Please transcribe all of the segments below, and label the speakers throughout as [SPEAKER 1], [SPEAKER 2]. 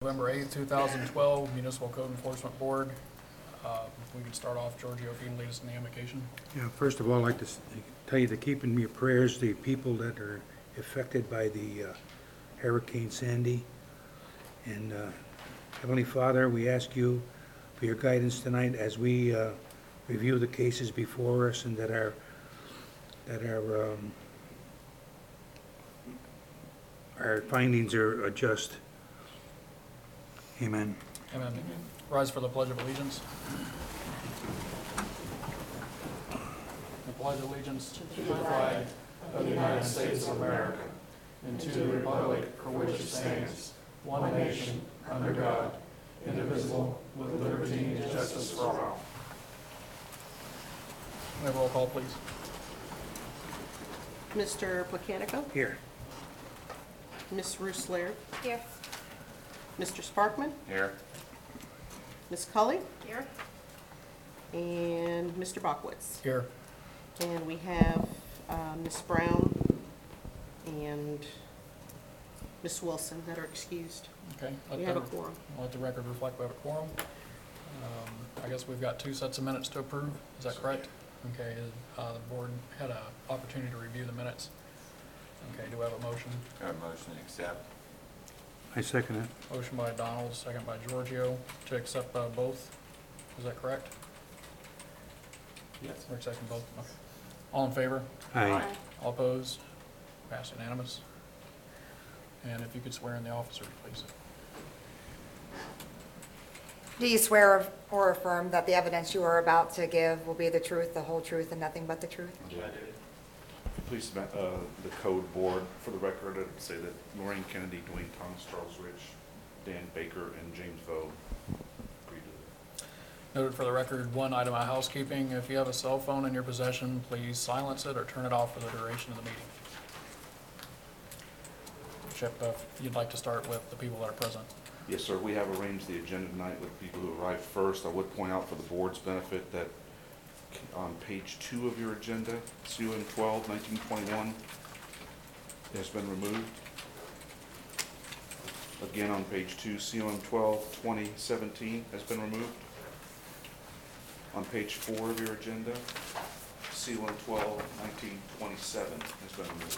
[SPEAKER 1] November 8th, 2012, Municipal Code Enforcement Board. We can start off, Giorgio, if you can lead us in the invocation.
[SPEAKER 2] Yeah, first of all, I'd like to tell you to keep in your prayers the people that are affected by the Hurricane Sandy. And Heavenly Father, we ask you for your guidance tonight as we review the cases before us, and that our findings are just. Amen.
[SPEAKER 1] Amen. Rise for the Pledge of Allegiance. I pledge allegiance to the flag of the United States of America and to the republic for which it stands, one nation, under God, indivisible, with liberty and justice for all. May I have a roll call, please?
[SPEAKER 3] Mr. Placanico?
[SPEAKER 2] Here.
[SPEAKER 3] Ms. Rooselaire?
[SPEAKER 4] Here.
[SPEAKER 3] Mr. Sparkman?
[SPEAKER 5] Here.
[SPEAKER 3] Ms. Cully?
[SPEAKER 4] Here.
[SPEAKER 3] And Mr. Bachwitz.
[SPEAKER 1] Here.
[SPEAKER 3] And we have Ms. Brown and Ms. Wilson that are excused.
[SPEAKER 1] Okay.
[SPEAKER 3] We have a quorum.
[SPEAKER 1] Let the record reflect we have a quorum. I guess we've got 2 sets of minutes to approve. Is that correct? Okay. The board had an opportunity to review the minutes. Okay. Do we have a motion?
[SPEAKER 5] Got a motion to accept.
[SPEAKER 2] I second it.
[SPEAKER 1] Motion by Donald, second by Giorgio to accept both. Is that correct?
[SPEAKER 5] Yes.
[SPEAKER 1] Or accepting both? Okay. All in favor?
[SPEAKER 2] Aye.
[SPEAKER 1] All opposed? Passed unanimous. And if you could swear in the officer, please.
[SPEAKER 4] Do you swear or affirm that the evidence you are about to give will be the truth, the whole truth, and nothing but the truth?
[SPEAKER 5] I do. Please, the code board, for the record, I'd say that Maureen Kennedy, Dwayne Thomas, Charles Rich, Dan Baker, and James Vogt agreed to that.
[SPEAKER 1] Noted for the record, one item of housekeeping. If you have a cell phone in your possession, please silence it or turn it off for the duration of the meeting. Chip, if you'd like to start with the people that are present.
[SPEAKER 5] Yes, sir. We have arranged the agenda tonight with people who arrived first. I would point out for the board's benefit that on page 2 of your agenda, COM 12, 1921 has been removed. Again, on page 2, COM 12, 2017 has been removed. On page 4 of your agenda, COM 12, 1927 has been removed.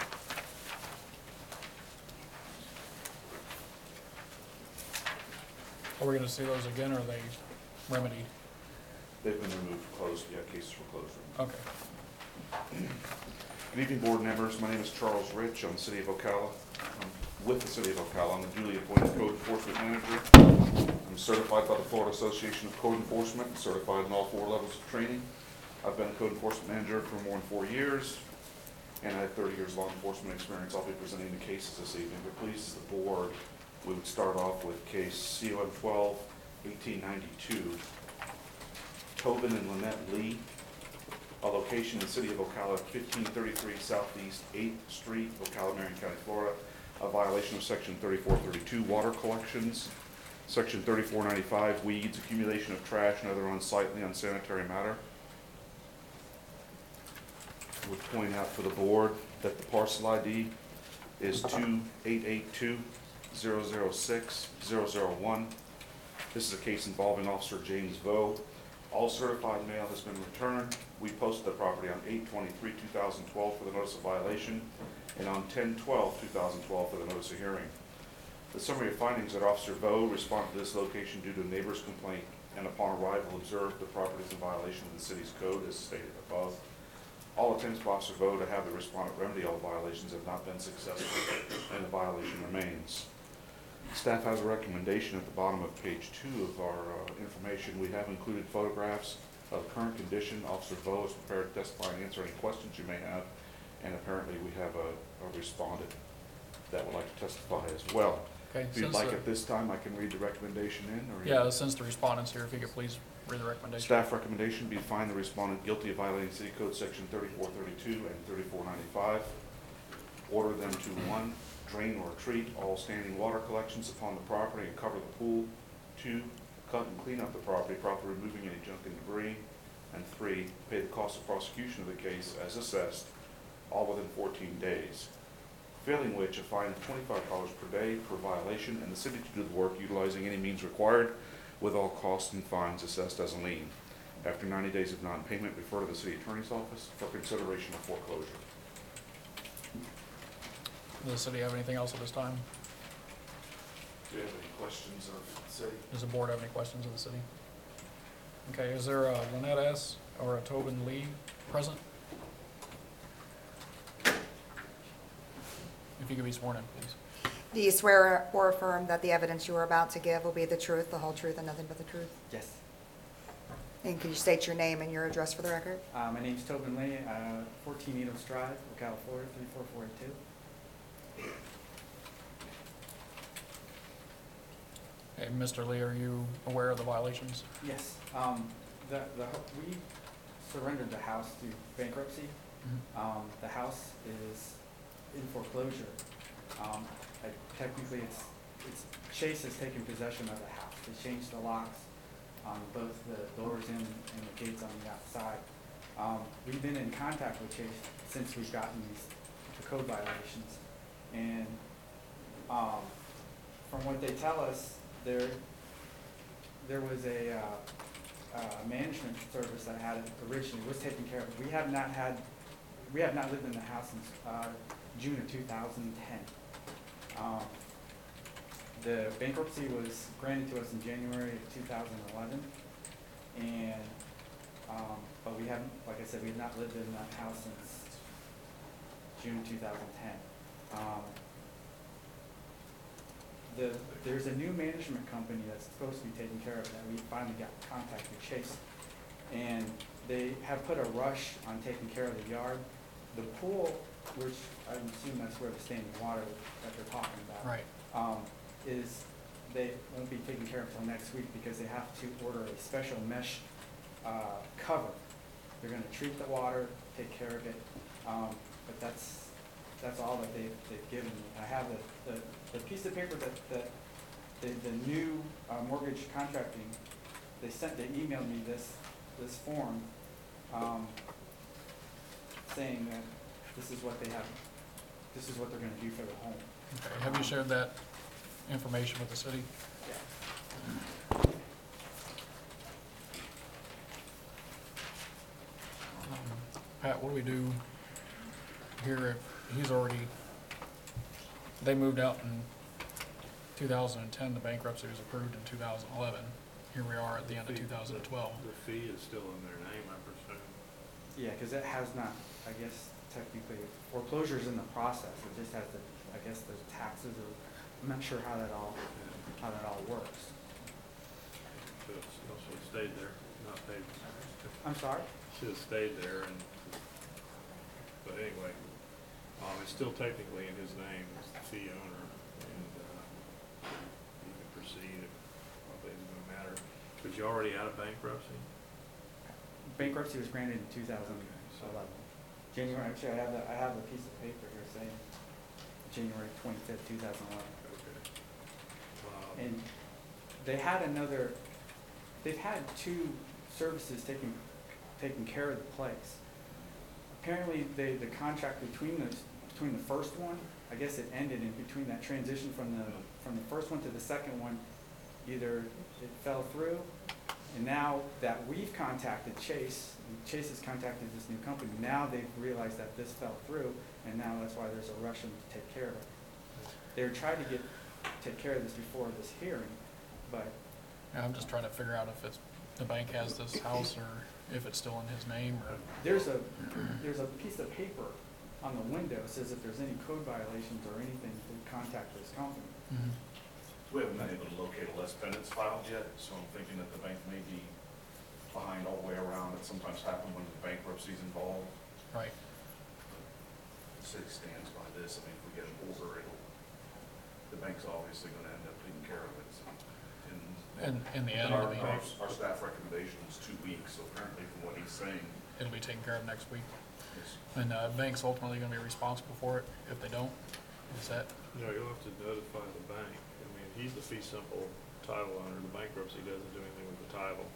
[SPEAKER 1] Are we going to see those again, or are they remedied?
[SPEAKER 5] They've been removed, closed, yeah, cases were closed.
[SPEAKER 1] Okay.
[SPEAKER 5] Good evening, board members. My name is Charles Rich. I'm the city of Ocala. I'm with the city of Ocala. I'm the duly appointed code enforcement manager. I'm certified by the Florida Association of Code Enforcement and certified in all 4 levels of training. I've been a code enforcement manager for more than 4 years, and I have 30 years law enforcement experience. I'll be presenting the cases this evening, but please, as the board, we would start off with case COM 12, 1892. Tobin and Lynette Lee, a location in the city of Ocala, 1533 Southeast 8th Street, Ocala, Marion County, Florida, a violation of section 3432, water collections, section 3495, weeds, accumulation of trash and other unsightly, unsanitary matter. I would point out for the board that the parcel ID is 2882006-001. This is a case involving Officer James Vogt. All certified mail has been returned. We posted the property on 8/23/2012 for the notice of violation, and on 10/12/2012 for the notice of hearing. The summary of findings that Officer Vogt responded to this location due to a neighbor's complaint, and upon arrival observed the property is in violation of the city's code as stated above. All attempts by Officer Vogt to have the respondent remedy all violations have not been successful, and the violation remains. Staff has a recommendation at the bottom of page 2 of our information. We have included photographs of current condition. Officer Vogt is prepared to testify and answer any questions you may have, and apparently we have a respondent that would like to testify as well.
[SPEAKER 1] Okay.
[SPEAKER 5] If you'd like at this time, I can read the recommendation in. Or
[SPEAKER 1] Yeah, since the respondent's here, if you could please read the recommendation.
[SPEAKER 5] Staff recommendation be to find the respondent guilty of violating City Code Section 3432 and 3495. Order them to 1, drain or treat all standing water collections upon the property and cover the pool. 2, cut and clean up the property, properly removing any junk and debris. And 3, pay the cost of prosecution of the case as assessed, all within 14 days. failing which a fine of $25 per day per violation, and the city to do the work utilizing any means required, with all costs and fines assessed as a lien. After 90 days of non-payment, refer to the city attorney's office for consideration of foreclosure.
[SPEAKER 1] Does the city have anything else at this time?
[SPEAKER 5] Do you have any questions of the city?
[SPEAKER 1] Does the board have any questions of the city? Okay, is there a Lynette S. or a Tobin Lee present? If you could be sworn in, please.
[SPEAKER 4] Do you swear or affirm that the evidence you are about to give will be the truth, the whole truth, and nothing but the truth?
[SPEAKER 6] Yes.
[SPEAKER 4] And can you state your name and your address for the record?
[SPEAKER 6] My name's Tobin Lee, 14 Needles Drive, Ocala, Florida, 34482.
[SPEAKER 1] Hey, Mr. Lee, are you aware of the violations?
[SPEAKER 6] Yes. We surrendered the house through bankruptcy. The house is in foreclosure. Technically, it's Chase has taken possession of the house. They changed the locks on both the doors and the gates on the outside. We've been in contact with Chase since we've gotten the code violations. And from what they tell us, there was a management service that had it originally, was taking care of it. We have not lived in the house since June of 2010. The bankruptcy was granted to us in January of 2011, and but we haven't, like I said, we've not lived in that house since June 2010. There's a new management company that's supposed to be taking care of that. We finally got in contact with Chase, and they have put a rush on taking care of the yard. The pool, which I assume that's where the standing water that they're talking about,
[SPEAKER 1] Right.
[SPEAKER 6] is they won't be taken care of until next week because they have to order a special mesh cover. They're going to treat the water, take care of it, but that's all that they've given me. I have the piece of paper that the new mortgage contracting, they emailed me this form saying that this is what they're going to do for the home.
[SPEAKER 1] Okay, have you shared that information with the city?
[SPEAKER 6] Yeah.
[SPEAKER 1] Pat, what do we do here if he's already, they moved out in 2010, the bankruptcy was approved in 2011. Here we are at the end of 2012.
[SPEAKER 7] The fee is still in their name, I presume.
[SPEAKER 6] Yeah, because it has not, I guess, technically, foreclosure's in the process. It just has to, I guess, the taxes or, I'm not sure how that all works.
[SPEAKER 7] So it should have stayed there, not paid.
[SPEAKER 6] I'm sorry?
[SPEAKER 7] Should have stayed there and, but anyway, it's still technically in his name as the fee owner, and, he can proceed if, probably isn't gonna matter. But you already out of bankruptcy?
[SPEAKER 6] Bankruptcy was granted in 2011. January, actually, I have the piece of paper here saying January 25th, 2011.
[SPEAKER 7] Okay.
[SPEAKER 6] And they've had two services taking care of the place. Apparently, the contract between the first one, I guess it ended in between that transition from the first one to the second one. Either it fell through, and now that we've contacted Chase, and Chase has contacted this new company, now they've realized that this fell through, and now that's why there's a rush to take care of it. They're trying to take care of this before this hearing, but
[SPEAKER 1] Yeah, I'm just trying to figure out if it's, the bank has this house or if it's still in his name or.
[SPEAKER 6] there's a piece of paper on the window that says if there's any code violations or anything, to contact this company.
[SPEAKER 1] Mhm.
[SPEAKER 5] We haven't been able to locate a less pendants filed yet, so I'm thinking that the bank may be behind all the way around. It sometimes happens when the bankruptcy is involved.
[SPEAKER 1] Right.
[SPEAKER 5] The city stands by this. I mean, if we get an order, the bank's obviously gonna end up taking care of it, so.
[SPEAKER 1] And in the end,
[SPEAKER 5] Our,
[SPEAKER 1] I mean,
[SPEAKER 5] our staff recommendation is 2 weeks, so apparently from what he's saying,
[SPEAKER 1] it'll be taken care of next week.
[SPEAKER 5] it's
[SPEAKER 1] And bank's ultimately gonna be responsible for it if they don't. Is that,
[SPEAKER 7] No, you'll have to notify the bank. I mean, he's the fee simple title owner. The bankruptcy doesn't do anything with the title.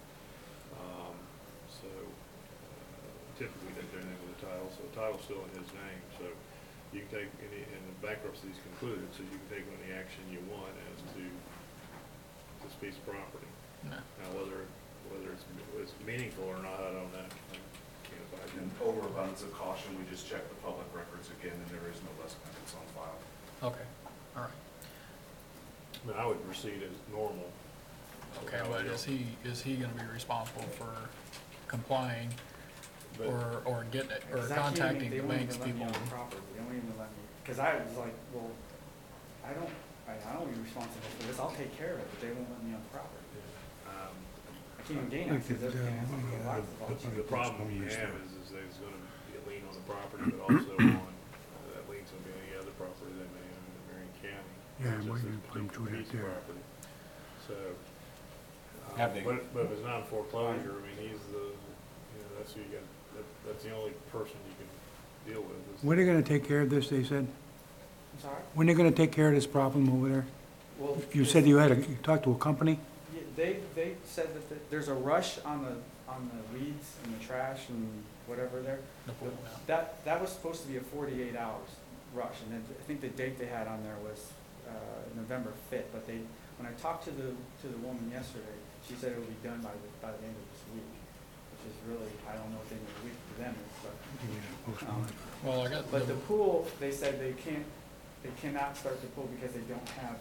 [SPEAKER 7] Typically doesn't do anything with the title, so the title's still in his name. So you can take any, and the bankruptcy is concluded, so you can take any action you want as to this piece of property.
[SPEAKER 1] No.
[SPEAKER 7] Now, whether it's meaningful or not, I don't know. I can't advise you.
[SPEAKER 5] In overabundance of caution, we just checked the public records again, and there is no less payments on file.
[SPEAKER 1] Okay, all right.
[SPEAKER 7] But I would proceed as normal.
[SPEAKER 1] Okay, but is he gonna be responsible for complying
[SPEAKER 7] But-
[SPEAKER 1] or getting it, or
[SPEAKER 6] Because I can't even-
[SPEAKER 1] contacting
[SPEAKER 6] they
[SPEAKER 1] the
[SPEAKER 6] won't
[SPEAKER 1] bank's
[SPEAKER 6] even let me
[SPEAKER 1] people?
[SPEAKER 6] on the property. They won't even let me, because I was like, well, I don't want to be responsible for this, I'll take care of it, but they won't let me on the property.
[SPEAKER 7] Um,
[SPEAKER 6] I can't even gain access, they can't have a license.
[SPEAKER 7] The problem you have is there's gonna be a lien on the property, but also on, that lien's gonna be any other property they may own in Marion County.
[SPEAKER 2] Yeah,
[SPEAKER 7] Not
[SPEAKER 2] why
[SPEAKER 7] just
[SPEAKER 2] you
[SPEAKER 7] this
[SPEAKER 2] put 'em through
[SPEAKER 7] particular
[SPEAKER 2] that
[SPEAKER 7] piece of
[SPEAKER 2] there?
[SPEAKER 7] property. So,
[SPEAKER 8] Have they-
[SPEAKER 7] but if it's not in foreclosure, I mean, he's the, that's who you got, that's the only person you can deal with. is-
[SPEAKER 2] When are they gonna take care of this, they said?
[SPEAKER 6] I'm sorry?
[SPEAKER 2] When are they gonna take care of this problem over there?
[SPEAKER 6] Well,
[SPEAKER 2] You said you talked to a company?
[SPEAKER 6] Yeah, they said that there's a rush on the weeds and the trash and whatever there.
[SPEAKER 1] The pool, yeah.
[SPEAKER 6] That was supposed to be a 48 hours rush, and then I think the date they had on there was November 5th. But when I talked to the woman yesterday, she said it would be done by the end of this week, which is really, I don't know what the end of the week for them is, but.
[SPEAKER 1] Well, I got,
[SPEAKER 6] But the pool, they said they cannot start the pool because they don't have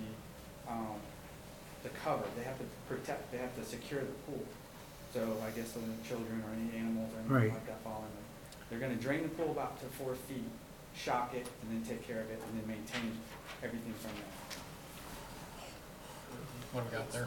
[SPEAKER 6] the cover. They have to protect, they have to secure the pool. So I guess when the children or any animals or anything
[SPEAKER 2] Right.
[SPEAKER 6] like that fall in there, they're gonna drain the pool about to 4 feet, shock it, and then take care of it, and then maintain everything from there.
[SPEAKER 1] what do we got there?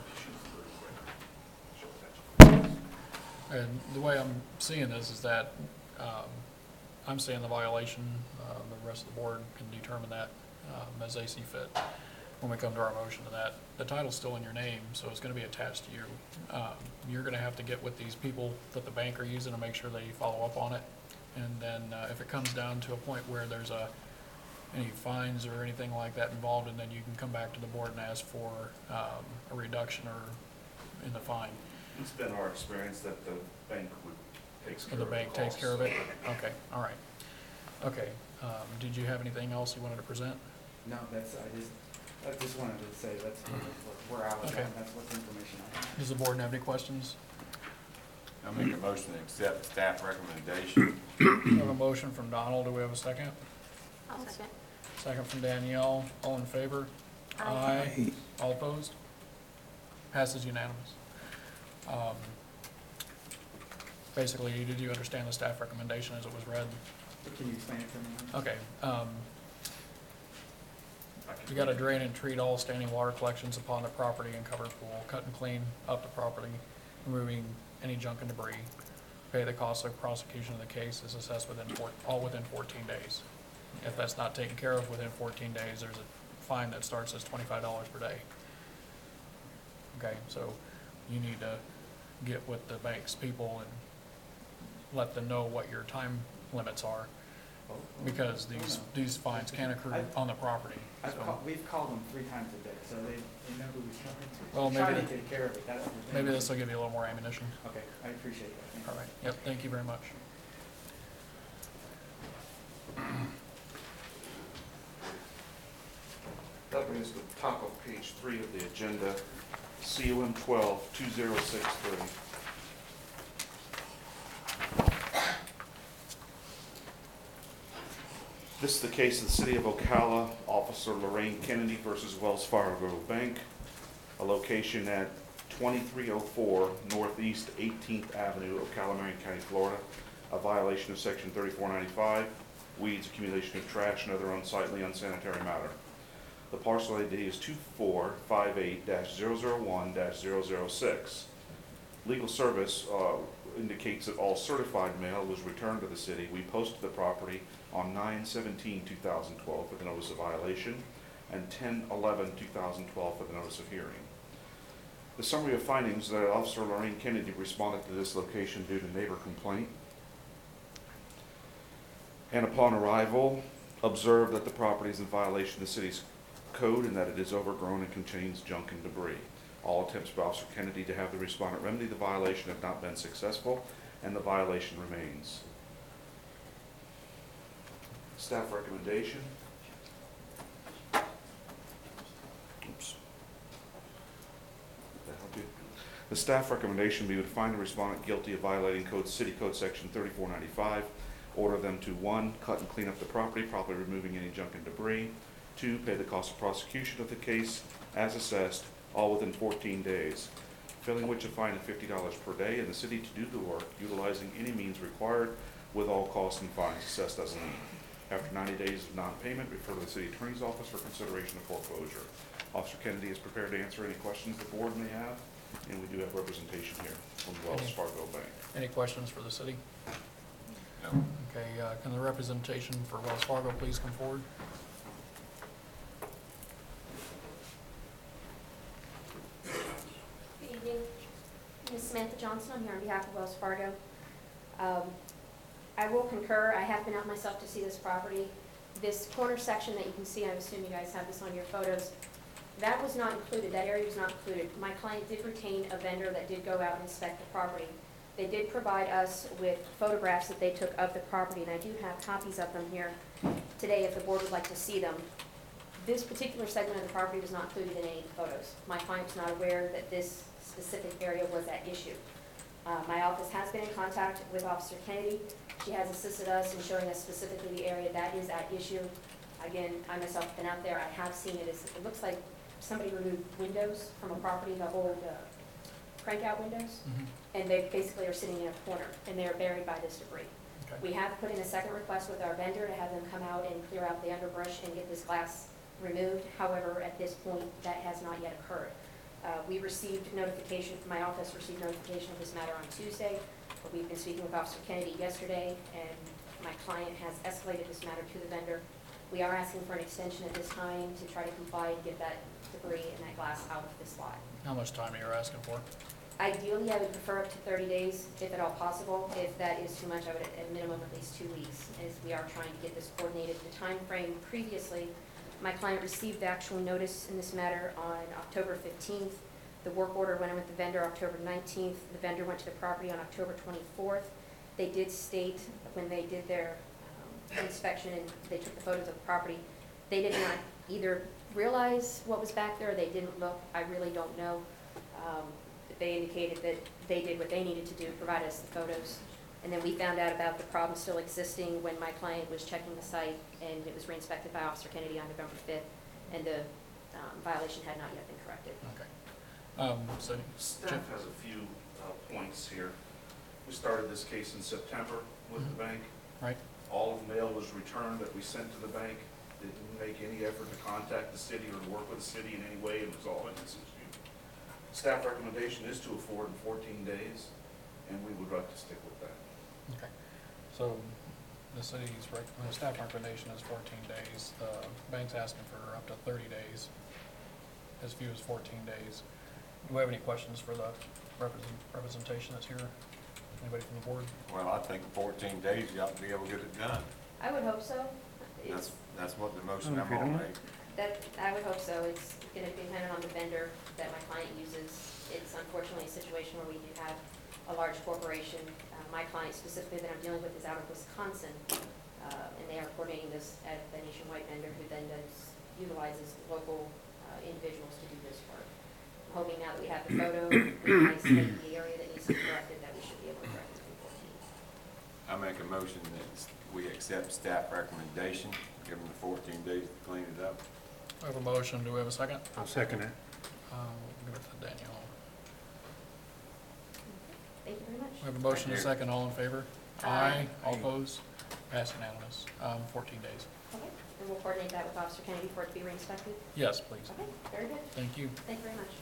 [SPEAKER 1] And the way I'm seeing this is that, I'm seeing the violation, the rest of the board can determine that, as they see fit when we come to our motion to that. The title's still in your name, so it's gonna be attached to you. You're gonna have to get with these people that the bank are using to make sure they follow up on it. And then, if it comes down to a point where there's any fines or anything like that involved, and then you can come back to the board and ask for, a reduction or in the fine.
[SPEAKER 5] It's been our experience that the bank takes care
[SPEAKER 1] And
[SPEAKER 5] of
[SPEAKER 1] the
[SPEAKER 5] the
[SPEAKER 1] bank takes
[SPEAKER 5] costs.
[SPEAKER 1] care of it? Okay, all right. Okay, did you have anything else you wanted to present?
[SPEAKER 6] No, I just wanted to say that's where I was
[SPEAKER 1] Okay.
[SPEAKER 6] at, and that's what the information I have.
[SPEAKER 1] Does the board have any questions?
[SPEAKER 8] I'll make a motion to accept staff recommendation.
[SPEAKER 1] We have a motion from Donald, do we have a second?
[SPEAKER 9] I'll second.
[SPEAKER 1] Second from Danielle, all in favor?
[SPEAKER 2] Aye.
[SPEAKER 1] All opposed? Passes unanimous. Basically, did you understand the staff recommendation as it was read?
[SPEAKER 6] Can you explain it to me?
[SPEAKER 1] Okay, you gotta drain and treat all standing water collections upon the property and covered pool, cut and clean up the property, removing any junk and debris. Pay the cost of prosecution of the case is assessed within 14 days. If that's not taken care of within 14 days, there's a fine that starts as $25 per day. Okay, so you need to get with the bank's people and let them know what your time limits are, because these fines can occur on the property. So
[SPEAKER 6] We've called them 3 times a day, so they know who we're talking to.
[SPEAKER 1] Well,
[SPEAKER 6] We're trying
[SPEAKER 1] maybe-
[SPEAKER 6] to take care of it, that's the thing.
[SPEAKER 1] maybe this will give you a little more ammunition.
[SPEAKER 6] Okay, I appreciate that. Thank you.
[SPEAKER 1] All right, yep, thank you very much.
[SPEAKER 5] That brings us to the top of page 3 of the agenda, COM 12-2063. This is the case of the City of Ocala, Officer Lorraine Kennedy versus Wells Fargo Bank, a location at 2304 Northeast 18th Avenue, Ocala, Marion County, Florida, a violation of Section 3495, weeds, accumulation of trash, and other unsightly, unsanitary matter. The parcel ID is 2458-001-006. Legal service indicates that all certified mail was returned to the city. We posted the property on 9/17/2012 for the notice of violation and 10/11/2012 for the notice of hearing. The summary of findings that Officer Lorraine Kennedy responded to this location due to neighbor complaint, and upon arrival observed that the property is in violation of the city's code and that it is overgrown and contains junk and debris. All attempts by Officer Kennedy to have the respondent remedy the violation have not been successful, and the violation remains. Staff recommendation. Oops. Did that help you? The staff recommendation be to find the respondent guilty of violating City Code Section 3495. Order them to 1, cut and clean up the property, properly removing any junk and debris. 2, pay the cost of prosecution of the case as assessed, all within 14 days. Failing which, a fine of $50 per day, and the city to do the work, utilizing any means required, with all costs and fines assessed as a lien. After 90 days of non-payment, refer to the city attorney's office for consideration of foreclosure. Officer Kennedy is prepared to answer any questions the board may have, and we do have representation here from Wells Fargo Bank.
[SPEAKER 1] Any questions for the city?
[SPEAKER 8] No.
[SPEAKER 1] Okay, can the representation for Wells Fargo please come forward?
[SPEAKER 9] Good evening. Ms. Samantha Johnson, I'm here on behalf of Wells Fargo. I will concur, I have been out myself to see this property. This corner section that you can see, I assume you guys have this on your photos, that was not included, that area was not included. My client did retain a vendor that did go out and inspect the property. They did provide us with photographs that they took of the property, and I do have copies of them here today if the board would like to see them. This particular segment of the property was not included in any photos. My client was not aware that this specific area was at issue. My office has been in contact with Officer Kennedy. She has assisted us in showing us specifically the area that is at issue. Again, I myself have been out there. I have seen it. It looks like somebody removed windows from a property, the old crank-out windows, and they basically are sitting in a corner, and they are buried by this debris.
[SPEAKER 1] Okay.
[SPEAKER 9] We have put in a second request with our vendor to have them come out and clear out the underbrush and get this glass removed. However, at this point, that has not yet occurred. We received notification, my office received notification of this matter on Tuesday. But we've been speaking with Officer Kennedy yesterday, and my client has escalated this matter to the vendor. We are asking for an extension at this time to try to comply and get that debris and that glass out of this lot.
[SPEAKER 1] How much time are you asking for?
[SPEAKER 9] Ideally, I would prefer up to 30 days, if at all possible. If that is too much, I would at minimum at least 2 weeks, as we are trying to get this coordinated. The time frame previously, my client received the actual notice in this matter on October 15th. The work order went in with the vendor October 19th. The vendor went to the property on October 24th. They did state when they did their inspection and they took the photos of the property, they did not either realize what was back there or they didn't look. I really don't know. They indicated that they did what they needed to do, provide us the photos. And then we found out about the problem still existing when my client was checking the site, and it was reinspected by Officer Kennedy on November 5th, and the violation had not yet been corrected.
[SPEAKER 1] Okay. So,
[SPEAKER 5] Staff has a few points here. We started this case in September with the bank.
[SPEAKER 1] right,
[SPEAKER 5] All of the mail was returned that we sent to the bank. They didn't make any effort to contact the city or to work with the city in any way in resolving this issue. Staff recommendation is to afford in 14 days, and we would like to stick with that.
[SPEAKER 1] okay. So, the the staff recommendation is 14 days. The bank's asking for up to 30 days, as few as 14 days. Do we have any questions for the representation that's here? Anybody from the board?
[SPEAKER 8] Well, I think 14 days, you ought to be able to get it done.
[SPEAKER 9] I would hope so.
[SPEAKER 8] That's what the motion I'm
[SPEAKER 2] Okay,
[SPEAKER 8] gonna
[SPEAKER 2] don't
[SPEAKER 8] make.
[SPEAKER 9] I would hope so. It's gonna be dependent on the vendor that my client uses. It's unfortunately a situation where we do have a large corporation. My client specifically that I'm dealing with is out of Wisconsin, and they are coordinating this at the nationwide vendor who then utilizes local individuals to do this work. I'm hoping now that we have the photo, we isolate the area that needs to be corrected, that we should be able to correct it in 14.
[SPEAKER 8] I make a motion that we accept staff recommendation, give them the 14 days to clean it up.
[SPEAKER 1] I have a motion. Do we have a second?
[SPEAKER 2] I'll second it.
[SPEAKER 1] We'll give it to Danielle.
[SPEAKER 9] Thank you very much.
[SPEAKER 1] We have a motion and a
[SPEAKER 8] Thank you.
[SPEAKER 1] second. All in favor?
[SPEAKER 9] Aye.
[SPEAKER 1] All opposed? Pass unanimous. 14 days.
[SPEAKER 9] Okay, and we'll coordinate that with Officer Kennedy for it to be reinspected.
[SPEAKER 1] Yes, please.
[SPEAKER 9] Okay, very good.
[SPEAKER 1] Thank you.
[SPEAKER 9] Thank you very much.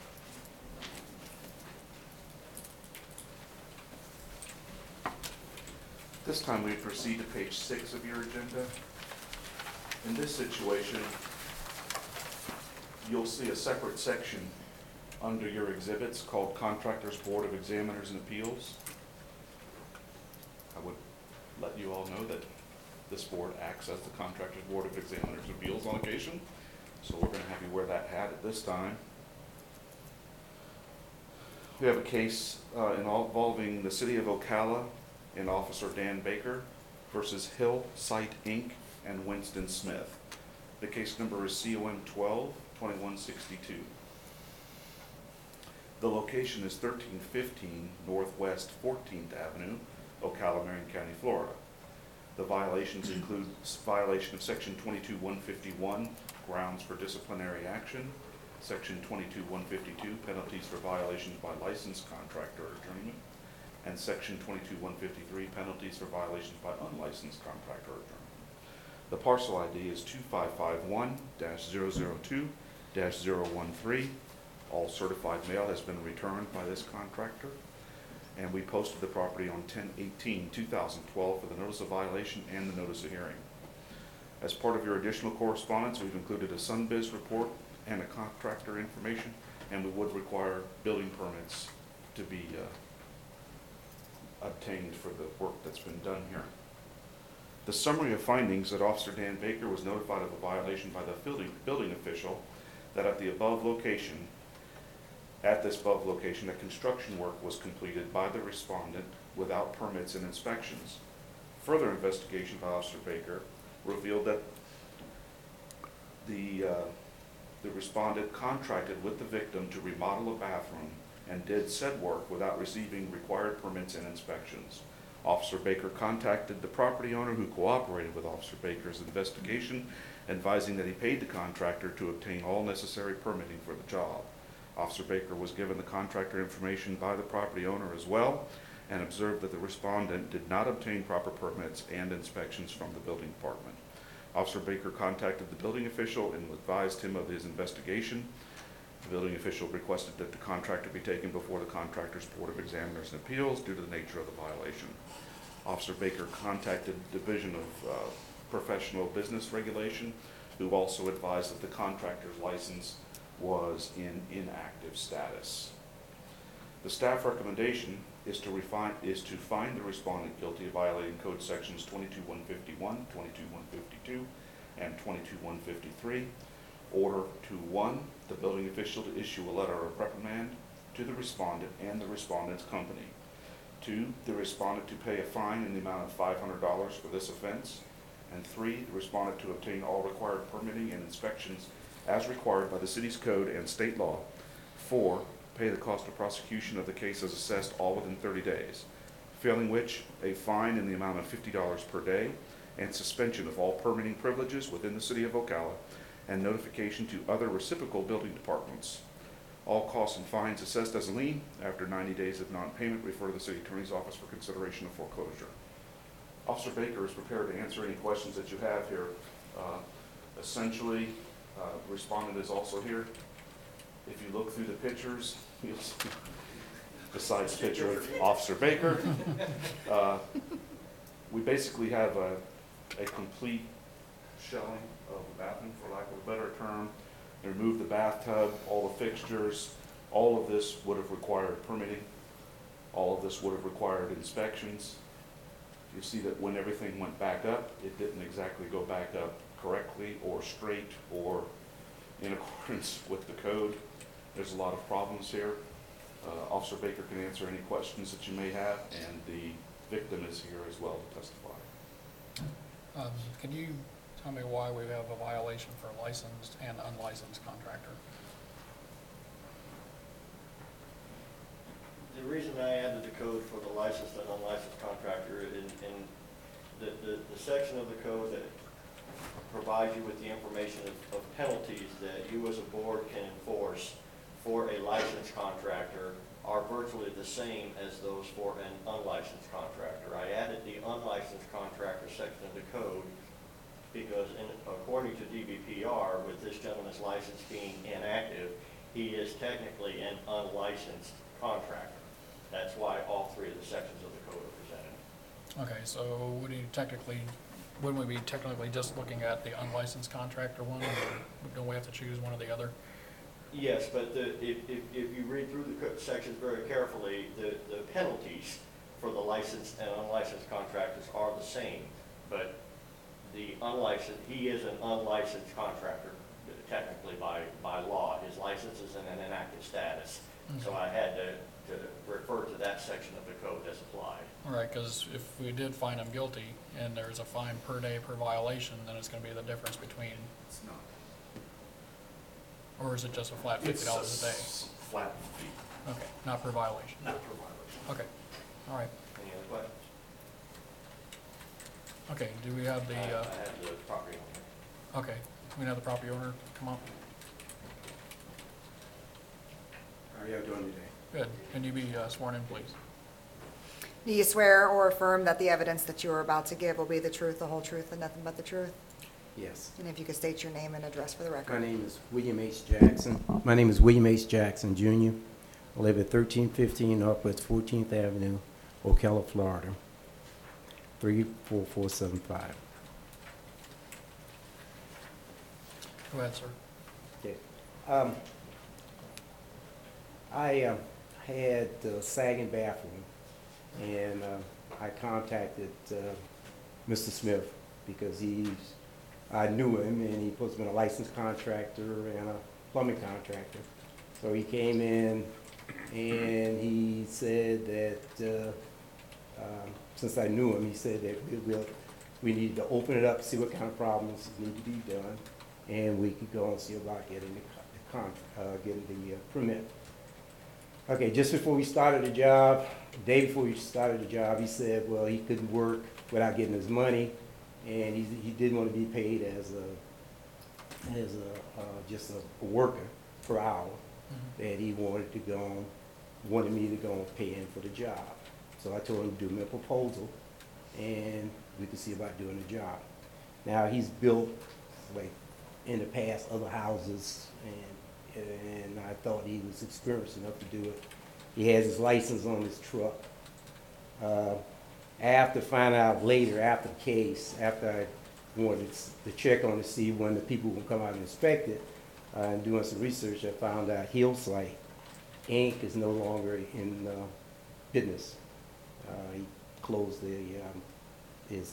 [SPEAKER 5] This time we proceed to page 6 of your agenda. In this situation, you'll see a separate section under your exhibits called Contractors Board of Examiners and Appeals. I would let you all know that this board acts as the Contractors Board of Examiners and Appeals on occasion, so we're going to have you wear that hat at this time. We have a case involving the City of Ocala and Officer Dan Baker versus Hill Site Inc. and Winston Smith. The case number is COM 12-2162. The location is 1315 Northwest 14th Avenue, Ocala, Marion County, Florida. The violations include violation of Section 22-151, grounds for disciplinary action, Section 22-152, penalties for violations by licensed contractor or journeyman, and Section 22-153, penalties for violations by unlicensed contractor or journeyman. The parcel ID is 2551-002-013. All certified mail has been returned by this contractor, and we posted the property on 10/18/2012 for the notice of violation and the notice of hearing. As part of your additional correspondence, we've included a Sunbiz report and a contractor information, and we would require building permits to be obtained for the work that's been done here. The summary of findings that Officer Dan Baker was notified of a violation by the building official that at this above location, that construction work was completed by the respondent without permits and inspections. Further investigation by Officer Baker revealed that the respondent contracted with the victim to remodel a bathroom and did said work without receiving required permits and inspections. Officer Baker contacted the property owner, who cooperated with Officer Baker's investigation, advising that he paid the contractor to obtain all necessary permitting for the job. Officer Baker was given the contractor information by the property owner as well, and observed that the respondent did not obtain proper permits and inspections from the building department. Officer Baker contacted the building official and advised him of his investigation. The building official requested that the contractor be taken before the contractor's Board of Examiners and Appeals due to the nature of the violation. Officer Baker contacted the Division of Professional Business Regulation, who also advised that the contractor's license was in inactive status. The staff recommendation is to find the respondent guilty of violating code sections 22-151, 22-152, and 22-153. Order to 1, the building official to issue a letter of reprimand to the respondent and the respondent's company. 2, the respondent to pay a fine in the amount of $500 for this offense. And 3, the respondent to obtain all required permitting and inspections as required by the city's code and state law. 4, pay the cost of prosecution of the case as assessed, all within 30 days. Failing which, a fine in the amount of $50 per day and suspension of all permitting privileges within the city of Ocala, and notification to other reciprocal building departments. All costs and fines assessed as a lien. After 90 days of non-payment, refer to the city attorney's office for consideration of foreclosure. Officer Baker is prepared to answer any questions that you have here. Essentially, the respondent is also here. If you look through the pictures, you'll see, besides the picture of Officer Baker, we basically have a complete shelling of the bathroom, for lack of a better term. They removed the bathtub, all the fixtures. All of this would have required permitting. All of this would have required inspections. You see that when everything went back up, it didn't exactly go back up correctly or straight or in accordance with the code. There's a lot of problems here. Officer Baker can answer any questions that you may have, and the victim is here as well to testify.
[SPEAKER 10] Can you tell me why we have a violation for licensed and unlicensed contractor?
[SPEAKER 11] The reason I added the code for the licensed and unlicensed contractor in the section of the code that provides you with the information of penalties that you as a board can enforce for a licensed contractor are virtually the same as those for an unlicensed contractor. I added the unlicensed contractor section of the code because according to DBPR, with this gentleman's license being inactive, he is technically an unlicensed contractor. That's why all three of the sections of the code are presented.
[SPEAKER 10] Okay, so wouldn't we be technically just looking at the unlicensed contractor one, or don't we have to choose one or the other?
[SPEAKER 11] Yes, but if you read through the sections very carefully, the penalties for the licensed and unlicensed contractors are the same, but the unlicensed, he is an unlicensed contractor technically by law. His license is in an inactive status. So I had to refer to that section of the code as applied.
[SPEAKER 10] All right, because if we did find him guilty and there's a fine per day per violation, then it's gonna be the difference between,
[SPEAKER 5] It's not.
[SPEAKER 10] or is it just a flat
[SPEAKER 5] It's
[SPEAKER 10] $50 a day?
[SPEAKER 5] Flat fee,
[SPEAKER 10] Okay, not per violation.
[SPEAKER 5] not per violation.
[SPEAKER 10] Okay, all right.
[SPEAKER 11] Any other questions?
[SPEAKER 10] Okay, do we have the,
[SPEAKER 11] I have the property owner.
[SPEAKER 10] okay, do we have the property owner come up?
[SPEAKER 12] How are y'all doing today?
[SPEAKER 10] Good. Can you be sworn in, please?
[SPEAKER 4] Do you swear or affirm that the evidence that you are about to give will be the truth, the whole truth, and nothing but the truth?
[SPEAKER 12] Yes.
[SPEAKER 4] And if you could state your name and address for the
[SPEAKER 12] My
[SPEAKER 4] record.
[SPEAKER 12] name is William H. Jackson. My name is William H. Jackson, Jr. I live at 1315 Northwest 14th Avenue, Ocala, Florida, 34475.
[SPEAKER 10] Go ahead, sir.
[SPEAKER 12] Okay. I had a sagging bathroom, and I contacted Mr. Smith because I knew him, and he was been a licensed contractor and a plumbing contractor. So he came in, and he said that since I knew him, he said that we needed to open it up, see what kind of problems need to be done, and we could go and see about getting the permit. Okay, just before we started the job, the day before we started the job, he said, well, he couldn't work without getting his money, and he didn't want to be paid as just a worker per hour. That he wanted me to go and pay him for the job. So I told him to do me a proposal, and we could see about doing the job. Now, he's built, like, in the past, other houses, and I thought he was experienced enough to do it. He has his license on his truck. After finding out later, after the case, after I wanted to check on to see when the people would come out and inspect it, and doing some research, I found out Hillsite Inc. is no longer in business. He closed his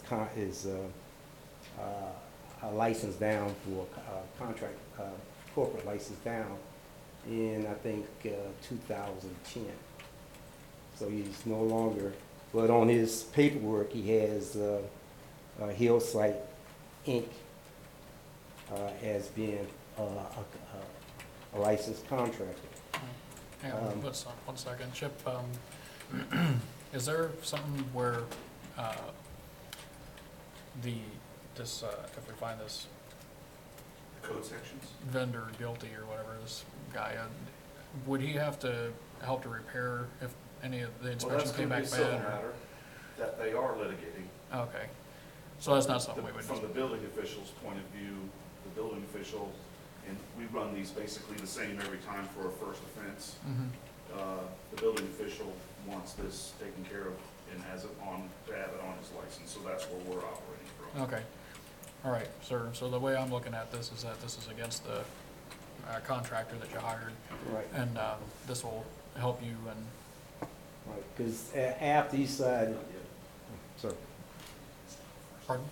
[SPEAKER 12] license down for contract, corporate license down in, I think, 2010. So he's no longer, but on his paperwork, he has Hillsite Inc. As being a licensed contractor.
[SPEAKER 10] Hang on, one second. Chip, is there something where if we find this
[SPEAKER 5] Code sections?
[SPEAKER 10] vendor guilty or whatever, this guy, would he have to help to repair if any of the inspections came back bad?
[SPEAKER 5] Well, that's going to be a civil matter that they are litigating.
[SPEAKER 10] Okay, so that's not something we would.
[SPEAKER 5] From the building official's point of view, the building official, and we run these basically the same every time for a first offense. The building official wants this taken care of and has it to have it on his license, so that's where we're operating from.
[SPEAKER 10] Okay, all right, sir, so the way I'm looking at this is that this is against the contractor that you hired,
[SPEAKER 12] Right.
[SPEAKER 10] and this will help you and,
[SPEAKER 12] Right, because after he decided, sorry,
[SPEAKER 10] pardon?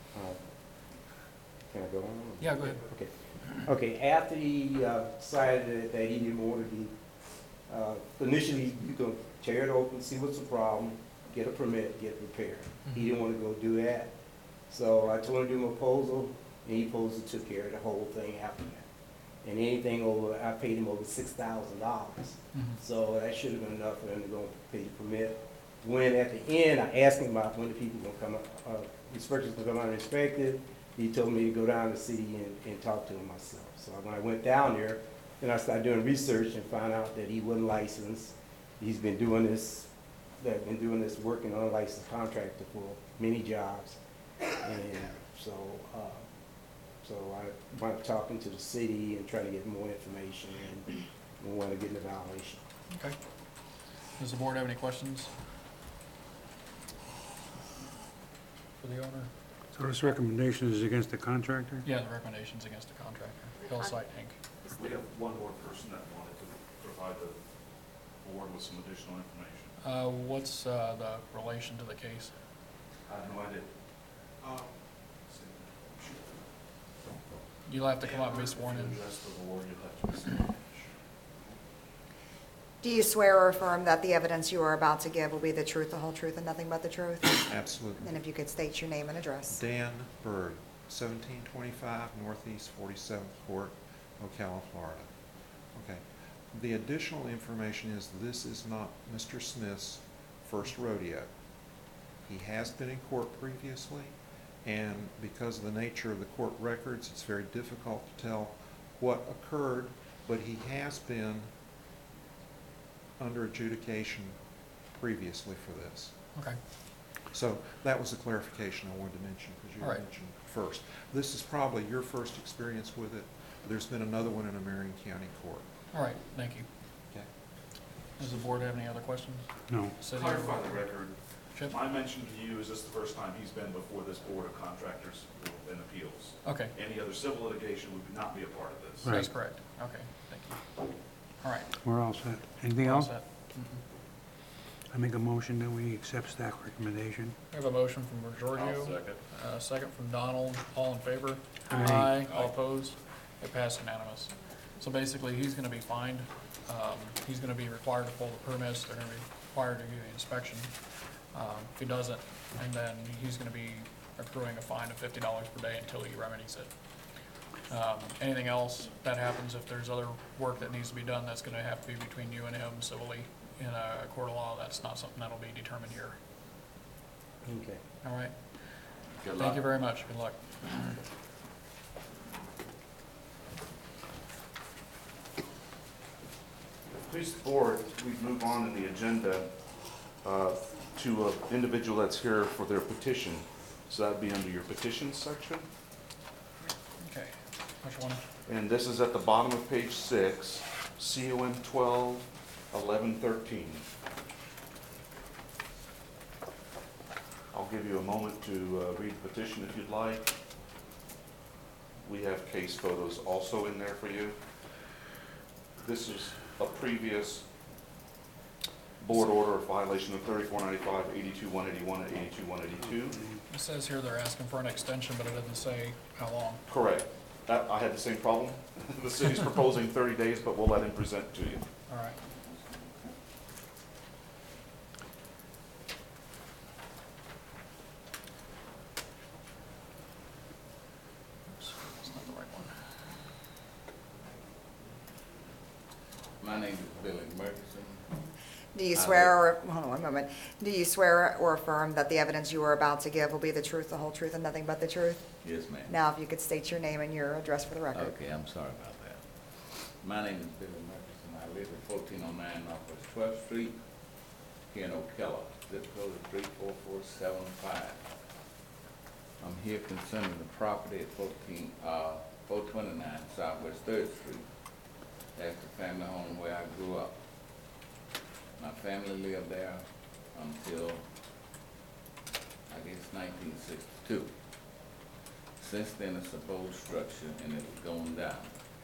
[SPEAKER 12] can I go on?
[SPEAKER 10] Yeah, go ahead.
[SPEAKER 12] Okay. Okay, after he decided that he didn't want to be, initially, you can tear it open, see what's the problem, get a permit, get it repaired. He didn't want to go do that. So I told him to do a proposal, and he proposed took care of the whole thing after that. And anything over, I paid him over $6,000. So that should have been enough for him to go and pay the permit. When at the end, I asked him about when the people gonna come up, inspectors gonna come out and inspect it. He told me to go down to the city and talk to him myself. So when I went down there, then I started doing research and found out that he wasn't licensed. He's been doing this, working on a licensed contractor for many jobs. And so I wound up talking to the city and trying to get more information, and we want to get in the violation.
[SPEAKER 10] Okay. Does the board have any questions for the owner?
[SPEAKER 2] So this recommendation is against the contractor?
[SPEAKER 10] Yeah, the recommendation's against the contractor, Hillsite Inc.
[SPEAKER 5] We have one more person that wanted to provide the board with some additional information.
[SPEAKER 10] What's the relation to the case?
[SPEAKER 5] I have no idea.
[SPEAKER 10] You'll have to come up and be sworn in.
[SPEAKER 5] To address the board, you'll have to be sworn in.
[SPEAKER 4] Do you swear or affirm that the evidence you are about to give will be the truth, the whole truth, and nothing but the truth?
[SPEAKER 13] Absolutely.
[SPEAKER 4] And if you could state your name and address.
[SPEAKER 13] Dan Bird, 1725 Northeast 47th Court, Ocala, Florida. Okay. The additional information is this is not Mr. Smith's first rodeo. He has been in court previously, and because of the nature of the court records, it's very difficult to tell what occurred, but he has been under adjudication previously for this.
[SPEAKER 10] Okay,
[SPEAKER 13] So that was a clarification I wanted to mention, because you
[SPEAKER 10] All right.
[SPEAKER 13] mentioned first. This is probably your first experience with it. There's been another one in a Marion County court.
[SPEAKER 10] all right, thank you.
[SPEAKER 13] Okay.
[SPEAKER 10] Does the board have any other questions?
[SPEAKER 2] No.
[SPEAKER 10] City?
[SPEAKER 5] Clarify the record.
[SPEAKER 10] Chip?
[SPEAKER 5] I mentioned to you, is this the first time he's been before this Board of Contractors and Appeals?
[SPEAKER 10] Okay,
[SPEAKER 5] Any other civil litigation would not be a part of this.
[SPEAKER 10] that's
[SPEAKER 2] Right.
[SPEAKER 10] correct. Okay, thank you. All right.
[SPEAKER 2] We're all set. Anything
[SPEAKER 10] we're all
[SPEAKER 2] else?
[SPEAKER 10] set. Mhm.
[SPEAKER 2] I make a motion that we accept staff recommendation.
[SPEAKER 10] We have a motion from Giorgio. Second from Donald. All in favor?
[SPEAKER 2] Aye.
[SPEAKER 10] All opposed? It passed unanimous. So basically, he's gonna be fined. He's gonna be required to pull the permits. They're gonna be required to do the inspection. If he doesn't, and then he's gonna be accruing a fine of $50 per day until he remedies it. Anything else that happens, if there's other work that needs to be done, that's gonna have to be between you and him civilly in a court of law. That's not something that'll be determined here.
[SPEAKER 12] Okay.
[SPEAKER 10] All right?
[SPEAKER 8] Good
[SPEAKER 10] Thank
[SPEAKER 8] luck.
[SPEAKER 10] you very much. Good luck.
[SPEAKER 5] Please, the board, we move on in the agenda to an individual that's here for their petition. So that'd be under your petition section.
[SPEAKER 10] Okay. Which one?
[SPEAKER 5] And this is at the bottom of page 6, CON 12-1113. I'll give you a moment to read the petition if you'd like. We have case photos also in there for you. This is a previous board order of violation of 3495, 82181, and 82182.
[SPEAKER 10] It says here they're asking for an extension, but it doesn't say how long.
[SPEAKER 5] Correct. I had the same problem. The city's proposing 30 days, but we'll let him present to you.
[SPEAKER 10] All right. Oops, that's not the right one.
[SPEAKER 14] My name is Billy Murchison.
[SPEAKER 4] Do you swear, or, hold on one moment. Do you swear or affirm that the evidence you are about to give will be the truth, the whole truth, and nothing but the truth?
[SPEAKER 14] Yes, ma'am.
[SPEAKER 4] Now, if you could state your name and your address for the record.
[SPEAKER 14] Okay, I'm sorry about that. My name is Billy Murchison. I live at 1409 Northwest 12th Street here in Ocala. Zip code is 34475. I'm here concerning the property at 429 Southwest 3rd Street. That's the family home where I grew up. My family lived there until, I guess, 1962. Since then, it's a bold structure and it has gone down.